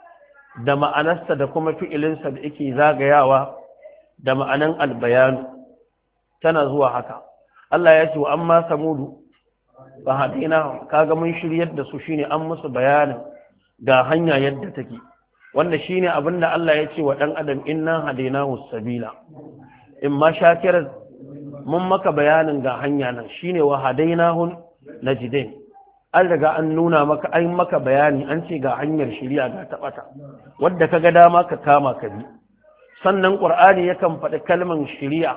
da ma'anarsa da kuma fi'ilinsa da yake zagayawa da ma'anan albayanu tana zuwa haka Allah ya ce wa amma samudu ba hadina kaga mun shiryar da su shine an musu bayanin ga hanya yadda take wanda shine abinda Allah ya ce wa dan adam inna hadainahu sabila imma shakiran mun maka bayanin ga hanya nan shine wa hadainahu najdain an riga an nuna maka an maka bayani an ce ga hanyar shiriya ga tabata wanda kaga dama ka kama ka bi sannan qur'ani yakan faɗi kalman shiriya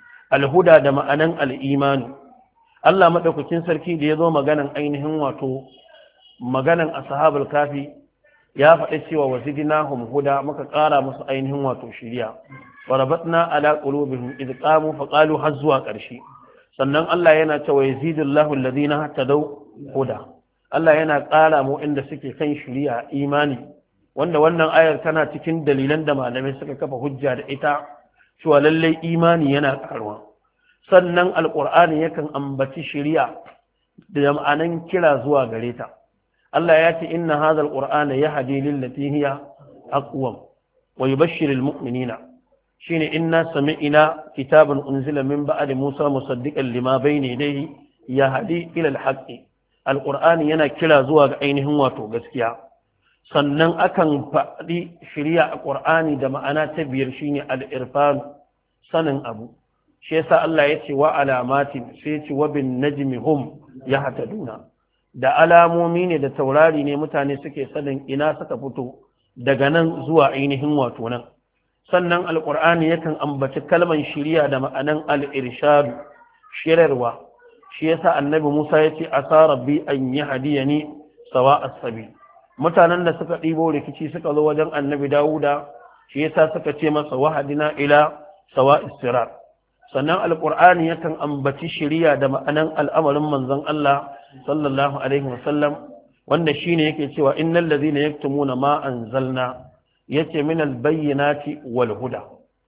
alhuda da ma'anan al-imani Allah madaukakin sarki da yazo maganan ainihin wato maganan ashabul kafi ya faɗi cewa wazidnahum huda muka ƙara musu ainihin wato shiriya warabatna ala qulubihim idh qamu faqalu har zuwa ƙarshe sannan Allah yana cewa yazidullahu alladhina tadaw huda Allah yana ƙara mu inda suke kan shiriya imani wanda wannan ayar tana cikin dalilan da malamai suka kafa hujja da ita cewa lallai imani yana ƙaruwa sannan alqur'ani yakan ambaci shiriya da ma'anan kira zuwa gare ta Allah ya ce inna hadha alqur'ana yahdi lillati hiya aqwam wa yubashshiru almu'minina shine inna sami'na kitaban unzila min ba'di Musa musaddiqan lima bayna yadayhi yahdi ila alhaqqi alqur'ani yana kira zuwa ga ainihin wato gaskiya sannan akan faɗi shiriya a qur'ani da ma'ana ta biyar shine al-irfan sanin abu shi yasa Allah ya ce wa alamatin sai ya ce wa bin najmi hum yahtaduna da alamomi ne da taurari ne mutane suke sanin ina suka fito daga nan zuwa ainihin wato nan sannan alqur'ani yakan ambaci kalman shiriya da ma'anan al-irshad shirarwa shi yasa annabi Musa ya ce asa rabbi an yahdiyani sawa'as sabil mutanen da suka ɗibo rikici suka zo wajen annabi Dawuda shi yasa suka ce masa wahadina ila sawa'is sirat sannan alqur'ani yakan ambaci shiriya da ma'anan al'amarin manzon Allah sallallahu alaihi wasallam wanda shine yake cewa innal ladhina yaktumuna ma anzalna yace min albayyinati wal huda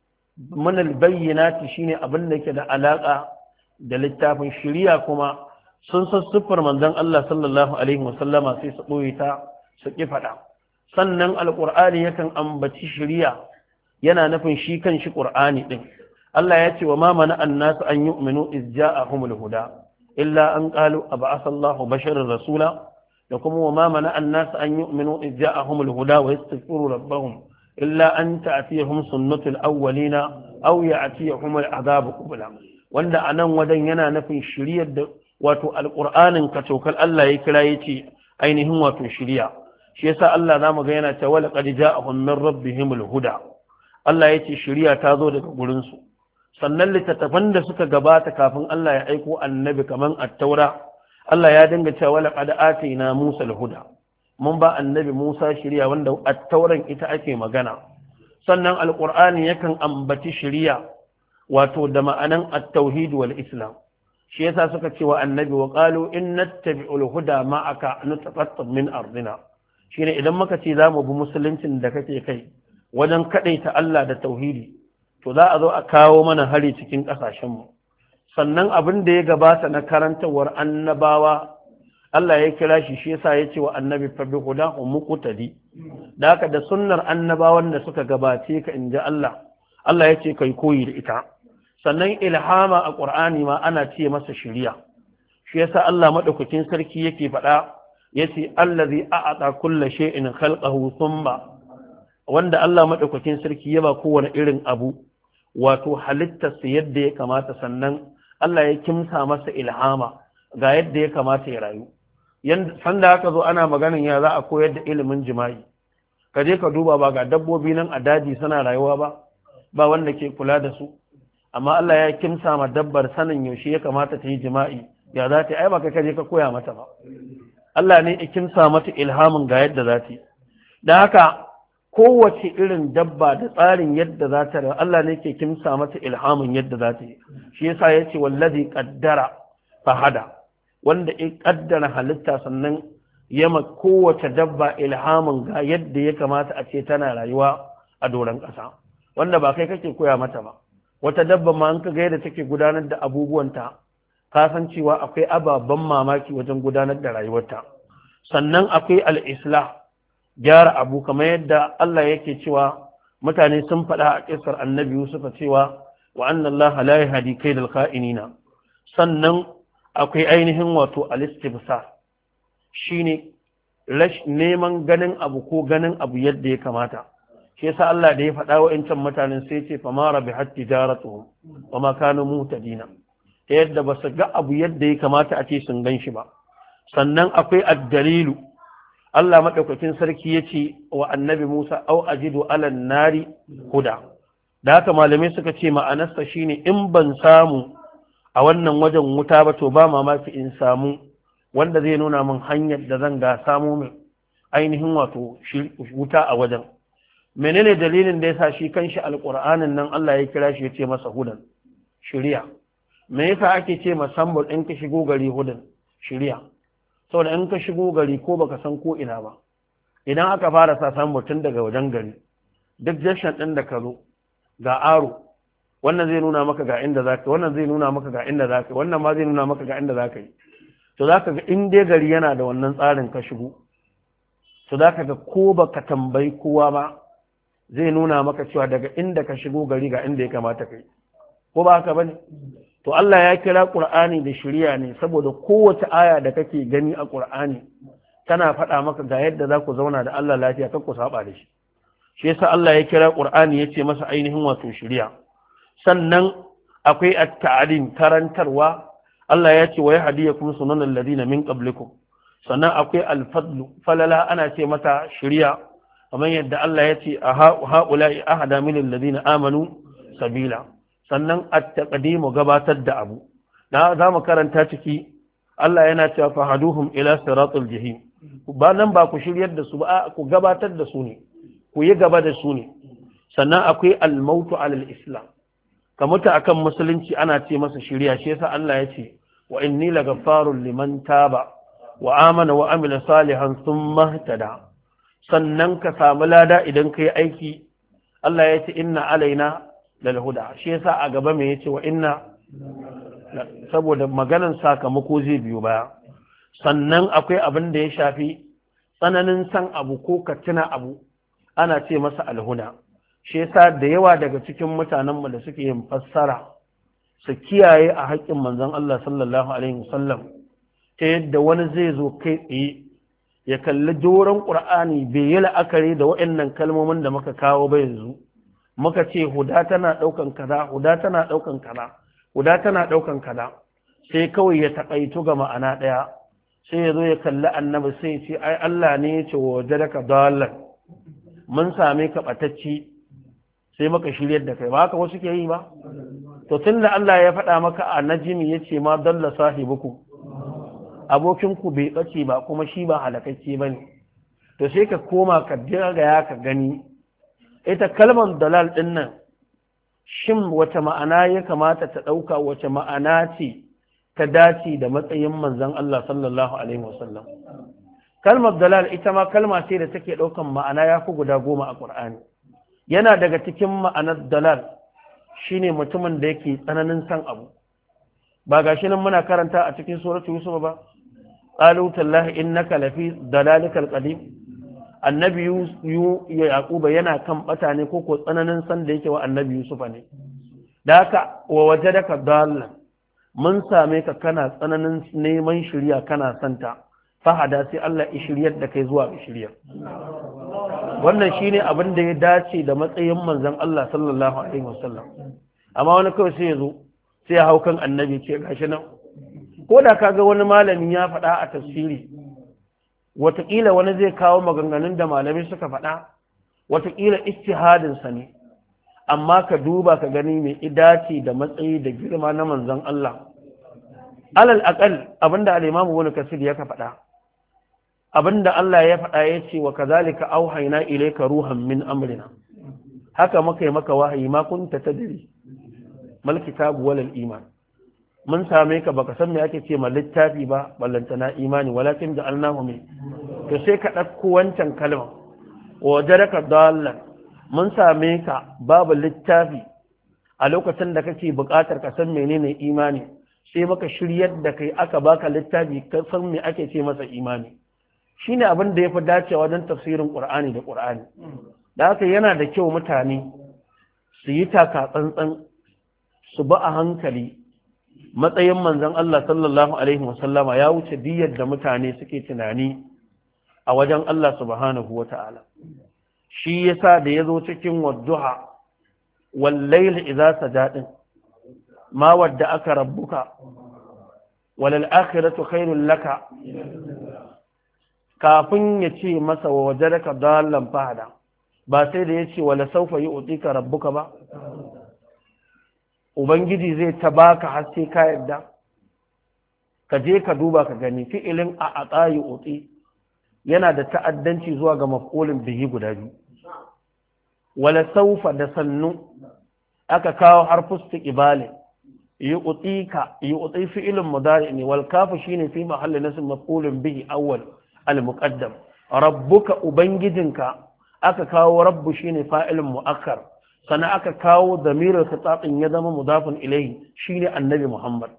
min albayyinati shine abin da yake da alaka da littafin shiriya kuma sun san siffar manzon Allah sallallahu alaihi wasallama sai su boye ta su ki fada sannan alqur'ani yakan ambaci shiriya yana nufin shi kan shi qur'ani din Allah ya ce wa ma mana annasu an yu'minu iz ja'ahumul huda illa an qalu ab'atha Allahu basharan rasula da kuma wa ma mana annasu an yu'minu iz ja'ahumul huda wa yastaghfiru rabbahum illa an ta'tiyahum sunnatul awwalina aw ya'tiyahum al'adab qabla wanda anan wajen yana nufin shiriyar da wato alqur'anin katokal Allah ya kira yace ainihin wato shiriya shi yasa Allah zamu ga yana cewa laqad ja'ahum min rabbihimul huda Allah yace shiriya ta zo daga gurin su sannan littattafan da suka gabata kafin Allah ya aiko annabi kaman at-taura Allah ya dinga cewa laqad atina Musa al-huda mun ba annabi Musa shiriya wanda at-tauran ita ake magana sannan alqur'ani yakan ambaci shiriya wato da ma'anan at-tauhid wal islam shi yasa suka ce wa annabi wa qalu innattabi'ul huda ma'aka nutaqattab min ardina shine idan muka ce zamu bi musuluncin da kake kai wajen kadaita Allah da tauhidi to za a zo a kawo mana hari cikin kasashen mu sannan abin da ya gabata na karantawar annabawa Allah ya kira shi shi yasa ya ce wa annabi fa bi hudahu muqtadi da haka da sunnar annabawan da suka gabace ka inji Allah Allah ya ce kai koyi da ita sannan ilhama a Qur'ani ma ana ce masa shiriya shi yasa Allah madaukakin sarki yake faɗa yace allazi a'ata kulli shay'in khalqahu thumma wanda Allah madaukakin sarki ya ba kowane irin abu wato halittarsa yadda ya kamata sannan Allah ya kimsa masa ilhama ga yadda ya kamata ya rayu sanda haka zo ana maganin ya za a koyar da ilimin jima'i ka je ka duba ba ga dabbobi nan a daji suna rayuwa ba wanda ke kula da su amma Allah ya kimsa ma dabbar sanin yaushe ya kamata ta yi jima'i ya za ta yi ai ba ka je ka koya mata ba Allah ne ya kimsa mata ilhamin ga yadda za ta yi da haka kowace irin dabba da tsarin yadda za ta rayu Allah ne ke kimsa mata ilhamin yadda za ta yi shi yasa ya ce wallazi qaddara fahada wanda ya kaddara halitta sannan yama kowace dabba ilhamin ga yadda ya kamata a ce tana rayuwa a doron ƙasa wanda ba kai kake koya mata ba wata dabba ma an ka ga yadda take gudanar da abubuwanta ka san cewa akwai ababen mamaki wajen gudanar da rayuwarta sannan akwai al-islah gyara abu kamar yadda Allah yake cewa mutane sun faɗa a ƙisar annabi Yusuf cewa wa anna Allah la yahdi kaydal kha'inina sannan akwai ainihin wato al-istibsar shine neman ganin abu ko ganin abu yadda ya kamata shi yasa Allah da ya faɗa wa incan mutanen sai ce fa ma rabihat tijaratuhum wa ma kanu mutadina ta yadda ba su ga abu yadda ya kamata a ce sun gan shi ba sannan akwai ad-dalilu Allah madaukakin sarki yace wa annabi Musa au ajidu alan nari huda da haka malamai suka ce ma'anarsa shine in ban samu a wannan wajen wuta ba to ba mamaki in samu wanda zai nuna min hanyar da zan ga samu mai ainihin wato wuta a wajen menene dalilin da yasa shi kanshi alqur'anin nan Allah ya kira shi yace masa hudan shiriya me yasa ake ce masambul in ka shigo gari hudan shiriya saboda in ka shigo gari ko baka san ko ina ba idan aka fara sa sambul tun daga wajen gari duk jashan din da ka zo ga aro wannan zai nuna maka ga inda zaka wannan zai nuna maka ga inda zaka wannan ma zai nuna maka ga inda zaka yi to zaka ga in dai gari yana da wannan tsarin ka shigo to zaka ga ko baka tambayi kowa ba zai nuna maka cewa daga inda ka shigo gari ga inda ya kamata kai ko ba haka bane to Allah ya kira Qur'ani da shari'a ne saboda kowace aya da kake gani a Qur'ani tana faɗa maka ga yadda za ku zauna da Allah lafiya kar ku saba da shi shi yasa Allah ya kira Qur'ani yace masa ainihin wato shari'a sannan akwai at-ta'lim karantarwa Allah ya ce wa yahdiyakum sunanal ladina min qablikum sannan akwai al-fadlu falala ana ce mata shari'a kamar yadda Allah ya ce a ha'ula'i ahada min alladhina amanu sabila sannan at-taqdimu gabatar da abu na za mu karanta ciki Allah yana cewa fahaduhum ila siratul jahim ba nan ba ku shiryar da su ba ku gabatar da su ne ku yi gaba da su ne sannan akwai al-mautu alal islam ka mutu akan musulunci ana ce masa shiriya shi yasa Allah ya ce wa inni lagaffarun liman taba wa amana wa amila salihan thumma ihtada sannan ka samu lada idan kai aiki Allah ya ce inna alaina lal huda shi yasa a gaba me yace wa inna saboda maganan sakamako zai biyo baya sannan akwai abin da ya shafi tsananin san abu ko ka tuna abu ana ce masa alhuda. Shi yasa da yawa daga cikin mutanenmu da suke yin fassara su kiyaye a haƙƙin manzon Allah sallallahu alaihi wasallam ta yadda wani zai zo kai tsaye ya kalli doron ƙur'ani bai yi la'akari da waɗannan kalmomin da muka kawo ba yanzu muka ce huda tana ɗaukan kaza huda tana ɗaukan kaza huda tana ɗaukan kaza sai kawai ya taƙaitu ga ma'ana ɗaya sai ya zo ya kalli annabi sai ya ce ai Allah ne ya ce wa wajadaka dallan mun same ka ɓatacci sai maka shiryar da kai ba haka wasu ke yi ba to tunda Allah ya faɗa maka a najimi ya ce ma dalla sahibukum abokinku bai ɓace ba kuma shi ba halakacce ba ne to sai ka koma ka ya ka gani ita kalmar dalal ɗin nan shin wace ma'ana ya kamata ta ɗauka wace ma'ana ce ta dace da matsayin manzon Allah sallallahu alaihi wasallam kalmar dalal ita ma kalma ce da take ɗaukan ma'ana ya fi guda 10 a ƙur'ani yana daga cikin ma'anar dalal shine mutumin da yake tsananin san abu ba gashi nan muna karanta a cikin suratul yusuf ba qalu tallahi innaka lafi dalalikal qadim annabi yaquba yana kan bata ne ko tsananin san da yake wa annabi yusufa ne da haka wa wajadaka dallan mun same ka kana tsananin neman shiriya kana santa fahada sai Allah ya shiryar da kai zuwa shiryar wannan shine abin da ya dace da matsayin manzon Allah sallallahu alaihi wasallam amma wani kawai sai ya zo sai ya hau kan annabi ce gashi nan ko da kaga wani malami ya faɗa a tafsiri wataƙila wani zai kawo maganganun da malamai suka faɗa wataƙila ijtihadinsa ne amma ka duba ka gani mai idaci da matsayi da girma na manzon Allah alal aqal abinda al-Imam Ibn Kathir ya faɗa abinda Allah ya faɗa yace wa kazalika auhayna ilayka ruhan min amrina haka muka yi maka wahayi ma kunta tadri mal kitabu wal iman mun same ka baka san me ake ce ma littafi ba ballantana imani walakin da alnahu min to sai ka ɗauko wancan kalma wajaraka dallan mun same ka babu littafi a lokacin da kake buƙatar ka san menene imani sai maka shiryar da kai aka baka littafi ka san me ake ce masa imani shine abin da yafi dacewa wajen tafsirin Qur'ani da Qur'ani da haka yana da kyau mutane su yi taka tsantsan su ba a hankali matsayin manzon Allah sallallahu alaihi wasallama ya wuce diyar da mutane suke tunani a wajen Allah subhanahu wata'ala shi yasa da yazo cikin wadduha wal layl idza sajadin ma wadda aka rabbuka walal akhiratu khairul laka kafin ya ce masa wa wajadaka dallan fahada ba sai da yace wala sawfa yu'tika rabbuka ba Ubangiji zai ta baka har sai ka yadda, ka je ka duba ka gani fi'ilin a atsayi otsi yana da ta'addanci zuwa ga maf'ulin bihi guda biyu. Wala saufa da sannu aka kawo harfus iqbali yi otsi fi'ilin mudari ne wal kafu shine fi mahalli nasb maf'ulin bihi awwal al muqaddam rabbuka ubangijinka aka kawo rabbu shine fa'ilin mu'akkar sana aka kawo damirar khitabin ya zama mudafin ilayhi shine annabi Muhammad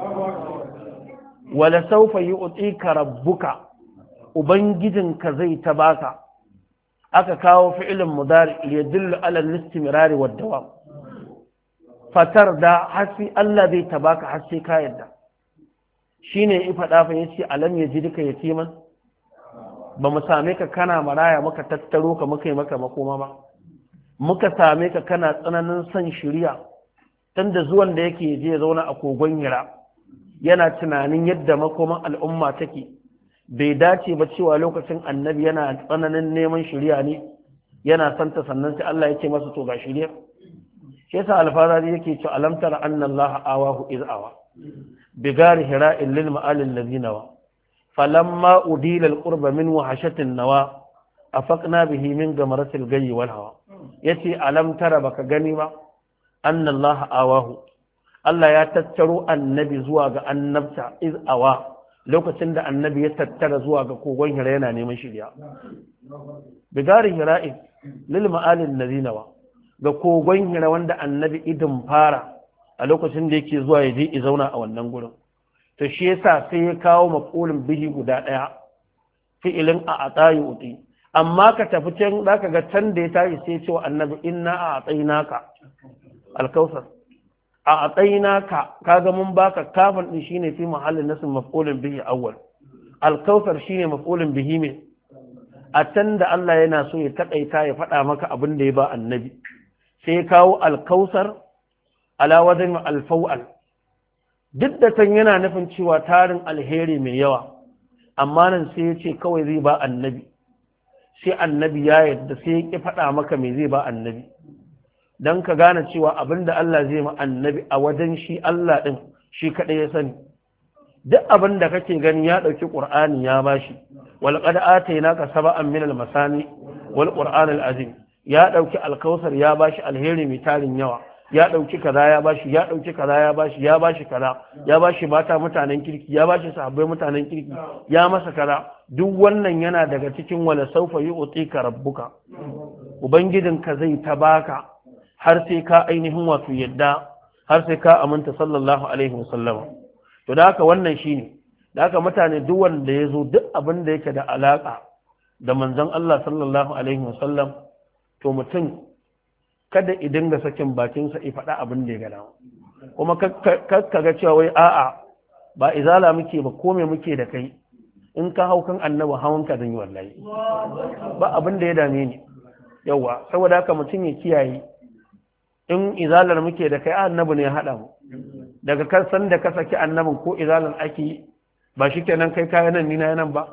wala sawfa yu'tika rabbuka ubangijinka zai ta baka aka kawo fi'ilin mudari yadullu ala al-istimrar wa dawam fatar da hasi Allah zai ta baka har sai ka yadda shine ifada fa yace alam yajidika yatiman ba mu same ka kana maraya muka tattaro ka muka yi maka makoma ba muka same ka kana tsananin son shiriya tunda zuwan da yake je zauna a kogon Hira yana tunanin yadda makoman al'umma take bai dace ba cewa lokacin annabi yana tsananin neman shiriya ne yana santa sannan sai Allah yake masa to ga shiriya shi yasa alfazari yake cewa alam tara anna Allah awahu iz awa bigari Hira lil ma'al alladhina wa falamma udila alqurba min wahashatin nawa afaqna bihi min gamaratil gayyi wal hawa yace alam tara baka gani ba anna Allah awahu Allah ya tattaro annabi zuwa ga annabta iz awa lokacin da annabi ya tattara zuwa ga kogon Hira yana neman shiriya bigari Hira lil ma'al alladhina wa ga kogon Hira wanda annabi idin fara a lokacin da yake zuwa ya je ya zauna a wannan gurin to shi yasa sai ya kawo maqulun bihi guda daya fi'ilin a atayi uti amma ka tafi can zaka ga can da ya tashi sai ce wa annabi inna a atainaka alkausar a atainaka kaga mun baka kafin din shine fi mahallin nasb maf'ulun bihi awwal alkausar shine maf'ulun bihi me a can da Allah yana so ya takaita ya faɗa maka abin da ya ba annabi sai ya kawo alkausar ala wajen alfawal duk da can yana nufin cewa tarin alheri mai yawa amma nan sai ya ce kawai zai ba annabi sai annabi ya yadda sai ya ƙi faɗa maka mai zai ba annabi don ka gane cewa abin da Allah zai ma annabi a wajen shi Allah ɗin shi kaɗai ya sani duk abin da kake gani ya ɗauki ƙur'ani ya bashi wal qad atainaka sab'an min al masani wal qur'an al azim ya ɗauki alkausar ya bashi alheri mai tarin yawa ya ɗauki kaza ya bashi ya ɗauki kaza ya bashi ya bashi kaza ya bashi mata mutanen kirki ya bashi sahabbai mutanen kirki ya masa kaza duk wannan yana daga cikin wala saufa yu'tika rabbuka ubangijinka zai ta baka har sai ka ainihin wato yadda har sai ka aminta sallallahu alaihi wasallam to da haka wannan shine da haka mutane duk wanda ya zo duk abin da yake da alaka da manzon Allah sallallahu alaihi wasallam to mutum kada i dinga sakin bakinsa i faɗa abin da ya gada kuma kakka ga cewa wai a'a ba izala muke ba kome muke da kai in ka hau kan annabi hawanka zan yi wallahi ba abin da ya dame ni yawa saboda haka mutum ya kiyaye in izalar muke da kai annabi ne ya haɗa mu daga kan san da ka saki annabin ko izalar ake ba shi kenan kai kayan nan ni na nan ba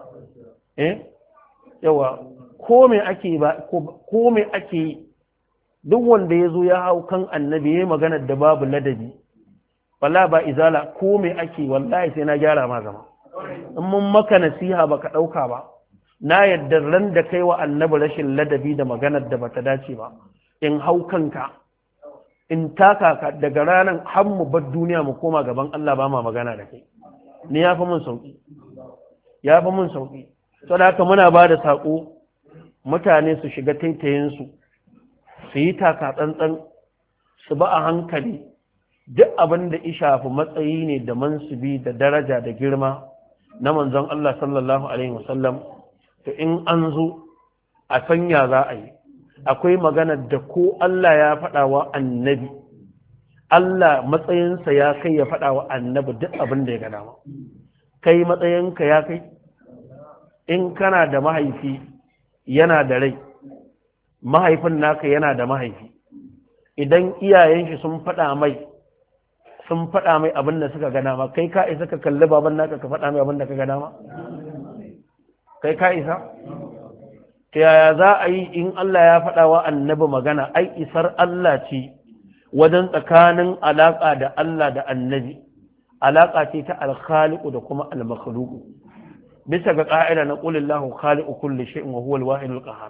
yawa ko me ake ba ko me ake yi duk wanda ya zo ya hau kan annabi ya magana da babu ladabi walla ba izala ko me ake wallahi sai na gyara ma zama in mun maka nasiha baka ɗauka ba na yadda ran da kai wa annabi rashin ladabi da maganar da bata dace ba in hau kanka in taka ka daga ranar har mu bar duniya mu koma gaban Allah ba ma magana da kai ni ya fi mun sauki saboda haka muna ba da saƙo mutane su shiga taitayinsu su yi taka tsantsan su ba a hankali duk abin da shafi matsayi ne da mansubi da daraja da girma na manzon Allah sallallahu alaihi wasallam to in an zo a sanya za a yi akwai magana da ko Allah ya faɗa wa annabi Allah matsayinsa ya kai ya faɗa wa annabi duk abin da ya gada ma kai matsayinka ya kai in kana da mahaifi yana da rai mahaifin naka yana da mahaifi idan iyayen shi sun faɗa mai abin da suka gana ma kai ka isa ka kalli baban naka ka faɗa mai abin da ka gana ma kai ka isa ta yaya za a yi in Allah ya faɗa wa annabi magana ai isar Allah ce wajen tsakanin alaƙa da Allah da annabi alaƙa ce ta alkhaliqu da kuma almakhluqu bisa ga ƙa'ida na qulillahu khaliqu kulli shay'in wa huwa al-wahidul qahhar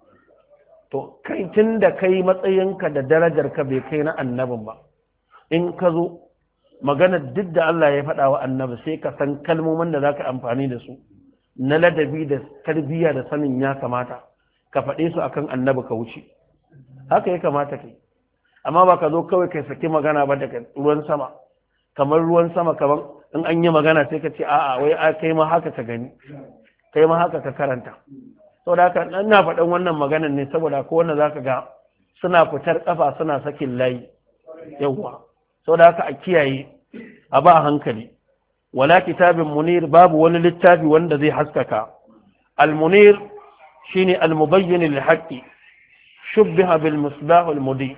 to kai tun da kai matsayinka da darajarka bai kai na annabin ba in ka zo magana duk da Allah ya faɗa wa annabi sai ka san kalmomin da za ka amfani da su na ladabi da tarbiyya da sanin ya kamata ka faɗe su akan annabi ka wuce haka ya kamata kai amma ba ka zo kawai kai saki magana ba daga ruwan sama kamar ruwan sama kamar in an yi magana sai ka ce a'a wai kai ma haka ka gani kai ma haka ka karanta saboda haka ina faɗin wannan maganar ne saboda ko wanda zaka ga suna fitar kafa suna sakin layi yawa saboda haka a kiyaye a ba hankali wala kitabin munir babu wani littafi wanda zai haskaka al-munir shine al-mubayyin lil-haqqi shubbiha bil misbah al-mudi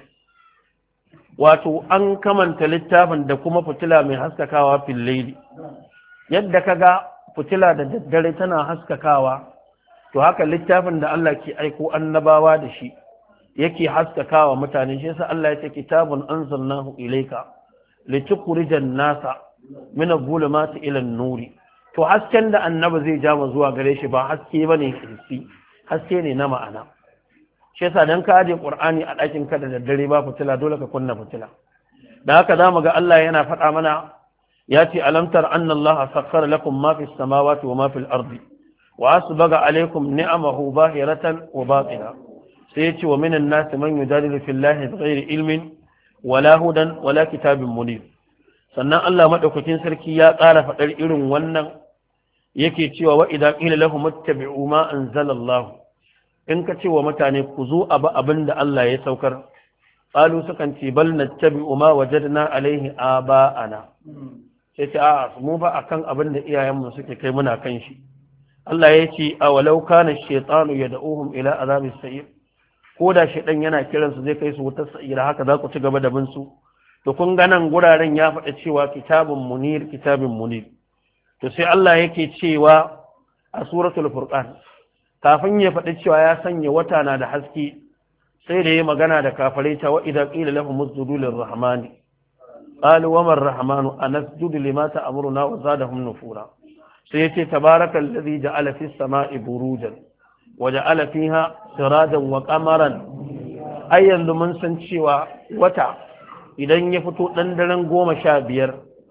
wato an kamanta littafin da kuma fitila mai haskakawa fil layli yadda kaga fitila da daddare tana haskakawa to haka littafin da Allah ke aiko annabawa da shi yake haskakawa mutane shi yasa Allah ya ce kitabun anzalnahu ilayka litukhrijan nasa min adh-dhulumati ila an-nuri to hasken da annabi zai jama zuwa gare shi ba haske bane hissi haske ne na ma'ana shi yasa dan ka aje Qur'ani a ɗakin ka da daddare ba fitila dole ka kunna fitila da haka zamu ga Allah yana faɗa mana ya ce alam tar anna Allah sakhkhara lakum ma fis samawati wa ma fil ardi wa asbaga alaykum ni'amahu zahiratan wa batina sai ya ce wa minan nas man yujadilu fillahi bighairi ilmin wala hudan wala kitabin munir sannan Allah madaukakin sarki ya ƙara faɗar irin wannan yake cewa wa idza qila lahum ittabi'u ma anzalallahu, in ka ce wa mutane ku zo abin da Allah ya saukar, qalu sukan ce bal nattabi'u ma wajadna alaihi aba'ana, sai ce a mu ba akan abin da iyayenmu suke kai muna kan shi. Allah ya ce a walau kana shaytanu yad'uhum ila azabis sa'ir, ko da shaytan yana kiransu zai kai su wutar sa'ira, haka za ku ci gaba da bin su. To kun ga nan guraren ya faɗa cewa kitabun munir. To sai Allah yake cewa a suratul furqan, kafin ya faɗi cewa ya sanya wata na da haske, sai da ya magana da kafirai ta wa idza qila lahum usjudu lirrahmani qalu wa man rahmanu anasjudu lima ta'muruna wa zadahum nufura. sai yace tabarakal ladhi ja'ala fis sama'i burujan wa ja'ala fiha sirajan wa qamaran. ai yanzu mun san cewa wata idan ya fito dan daren 15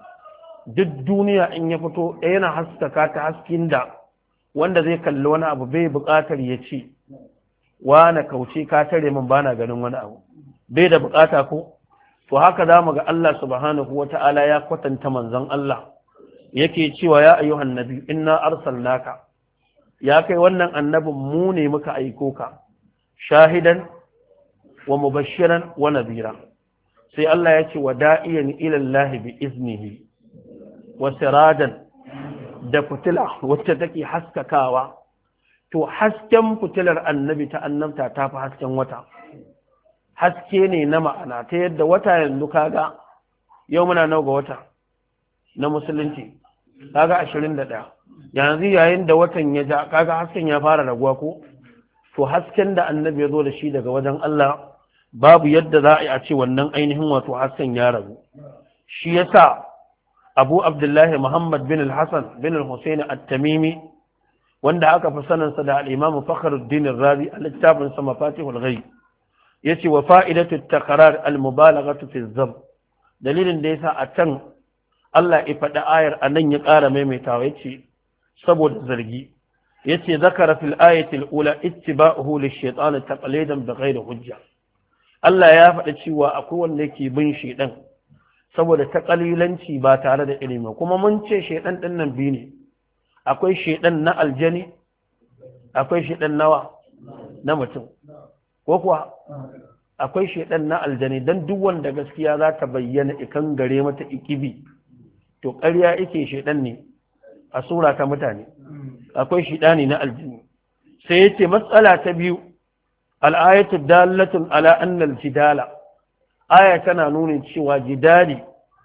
duk duniya in ya fito yana haskaka ta haskin da wanda zai kalli wani abu bai buƙatar ya ce na kauce ka tare min bana ganin wani abu, bai da buƙata ko. To haka za mu ga Allah subhanahu wata'ala ya kwatanta manzon Allah yake cewa ya ayyuhan nabi inna arsalnaka, ya kai wannan annabin mu ne muka aiko ka shahidan wa mubashiran wa nadira. sai Allah ya ce wa da'iyan ila Allah bi iznihi wa sirajan, da fitila wacce take haskakawa. To hasken fitilar annabi ta annabta ta fi hasken wata, haske ne na ma'ana, ta yadda wata yanzu kaga yau muna nawa ga wata na musulunci, kaga 21, yanzu yayin da watan ya ja kaga hasken ya fara raguwa ko. to hasken da annabi ya zo da shi daga wajen Allah babu yadda za a ce wannan ainihin wato hasken ya ragu. shi yasa Abu Abdullahi Muhammad bin al-Hasan bin al-Husayn at-Tamimi, wanda aka fi saninsa da al-Imam Fakhruddin Razi a littafin sa Mafatihul Ghaib, yace wa fa'idatu at-taqrar al-mubalaghatu fi az-zam, dalilin da yasa a can Allah ya faɗi ayar anan ya ƙara maimaitawa yace saboda zargi. yace zakara fil ayati al-ula ittiba'uhu lish-shaytan taqlidan bighayri hujja. Allah ya faɗi cewa akwai wanda yake bin shaytan saboda taqalilanci ba tare da ilimi, kuma mun ce shaytan din nan biyu ne, akwai shaytan na aljani, akwai shaytan nawa na mutum, ko kuwa akwai shaytan na aljani. dan duk wanda gaskiya za ta bayyana ikan gare mata ikibi, to ƙarya yake shaytan ne a sura ta mutane, akwai shaytani na aljani. sai yace matsala ta biyu al-ayatu dalatun ala anna al-jidala, aya tana nuna cewa jidali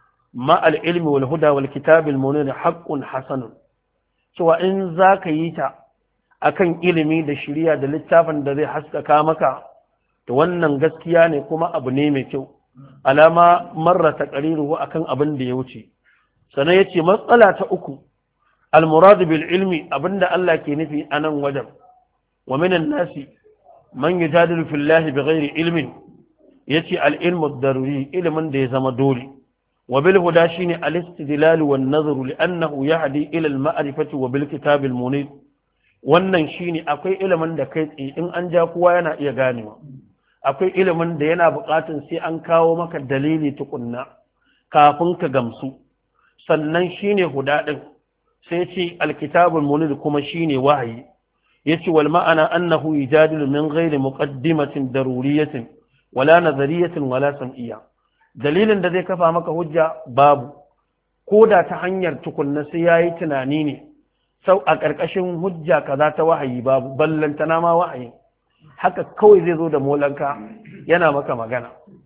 ma al-ilmi wal huda wal kitab al-munir haqqun hasanun, cewa in zaka yi ta akan ilimi da shiriya da littafin da zai haskaka maka, to wannan gaskiya ne kuma abu ne mai kyau, alama marra taqriruhu akan abin da ya wuce. sannan yace matsala ta uku al-murad bil ilmi, abinda Allah ke nufi anan wajen, wa minan nasi man yujadilu fillahi bighairi ilmin, yace al-ilmu ad-daruri, ilimin da ya zama dole. wa bil huda shine al-istidlal wan nazar li'annahu yahdi ila al-ma'rifati wa bil kitab al-munir. wannan shine akwai ilimin da kai tsaye in an ja kowa yana iya ganewa, akwai ilimin da yana buƙatun sai an kawo maka dalili tukunna kafin ka gamsu, sannan shine huda din. sai ce al-kitab al-munir kuma shine wahayi. yace wal ma'ana annahu yujadilu min ghairi muqaddimatin daruriyatin wala nazariyatin wala sam'iyya. dalilin da zai kafa maka hujja babu, ko da ta hanyar tukunna sai yayi tunani ne sau a ƙarƙashin hujja kaza ta wahayi babu, ballantana ma wahayi haka kawai zai zo da molanka yana maka magana,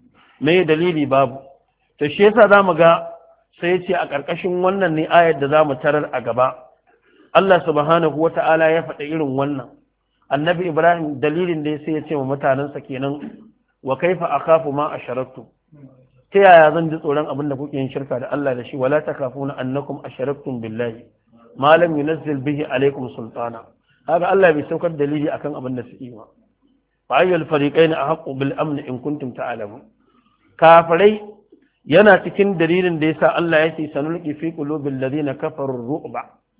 me dalili babu. to shi yasa zamu ga sai yace a ƙarƙashin wannan ne ayar da zamu tarar a gaba Allah subhanahu wata'ala ya faɗa irin wannan. annabi Ibrahim dalilin da sai ya ce wa mutanensa kenan wa kaifa akhafu ma asharaktu, ta yaya zan ji tsoron abin da kuke yin shirka da Allah da shi, wala takafuna annakum asharaktum billahi ma lam yunzil bihi alaikum sultana. haka Allah bai saukar dalili akan abin da suke ba. fa ayyul fariqain ahqqu bil amn in kuntum ta'lamun. kafirai yana cikin dalilin da yasa Allah ya ce sanulqi fi qulubil ladina kafaru ru'ba,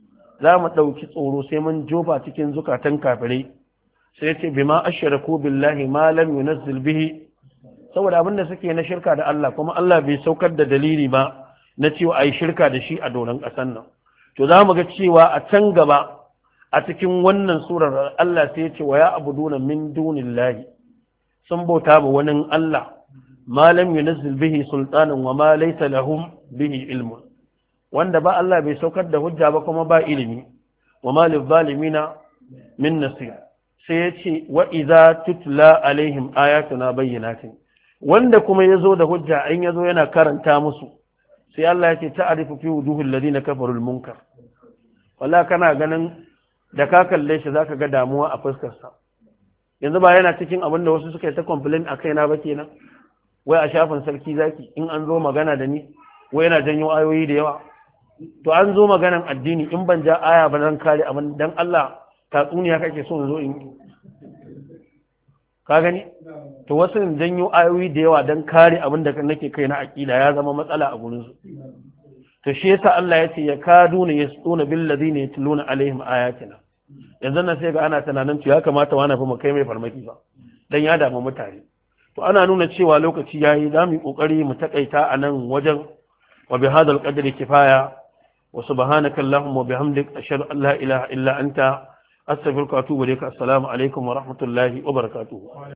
za mu ɗauki tsoro sai mun jofa cikin zukatan kafirai. sai ce bima ashraku billahi ma lam yunzil bihi, saboda abinda suke na shirka da Allah kuma Allah bai saukar da dalili ba na cewa ayi shirka da shi a doron ƙasar nan. to za mu ga cewa a can gaba a cikin wannan surar Allah sai ya ce wa ya abuduna min dunillahi sun bauta ba wani Allah ma lam yunzil bihi sultanan wa ma laysa lahum bihi ilmun wanda ba Allah bai saukar da hujja ba kuma ba ilimi wa ma lizzalimina min nasir sai ya ce wa idza tutla alaihim ayatuna bayyinatin wanda kuma yazo da hujja an yazo yana karanta musu sai Allah ya ce ta'rifu fi wujuhil ladina kafaru al-munkar walla kana ganin da ka kalle shi zaka ga damuwa a fuskar sa yanzu ba yana cikin abin da wasu suka yi ta complain a kaina ba kenan wai a shafin sarki zaki in an zo magana da ni wai yana janyo ayoyi da yawa to an zo maganan addini in ban ja aya ba nan kare abin dan Allah tatsuniya kake so in zo in ka gani to wasu janyo ayoyi da yawa dan kare abin da nake kai na aqida ya zama matsala a gurin su to shi yasa Allah ya ce ya kaduna yasuna bil ladina yatluna alaihim ayatina yanzu nan sai ga ana tunanin ya kamata wani fa mu kai mai farmaki ba dan ya damu mutane to ana nuna cewa lokaci yayi za mu yi kokari mu takaita a nan wajen wa bi hadal qadri kifaya wa subhanaka allahumma wa bihamdik ashhadu an la ilaha illa anta astaghfiruka wa atubu ilaik assalamu alaikum wa rahmatullahi wa barakatuh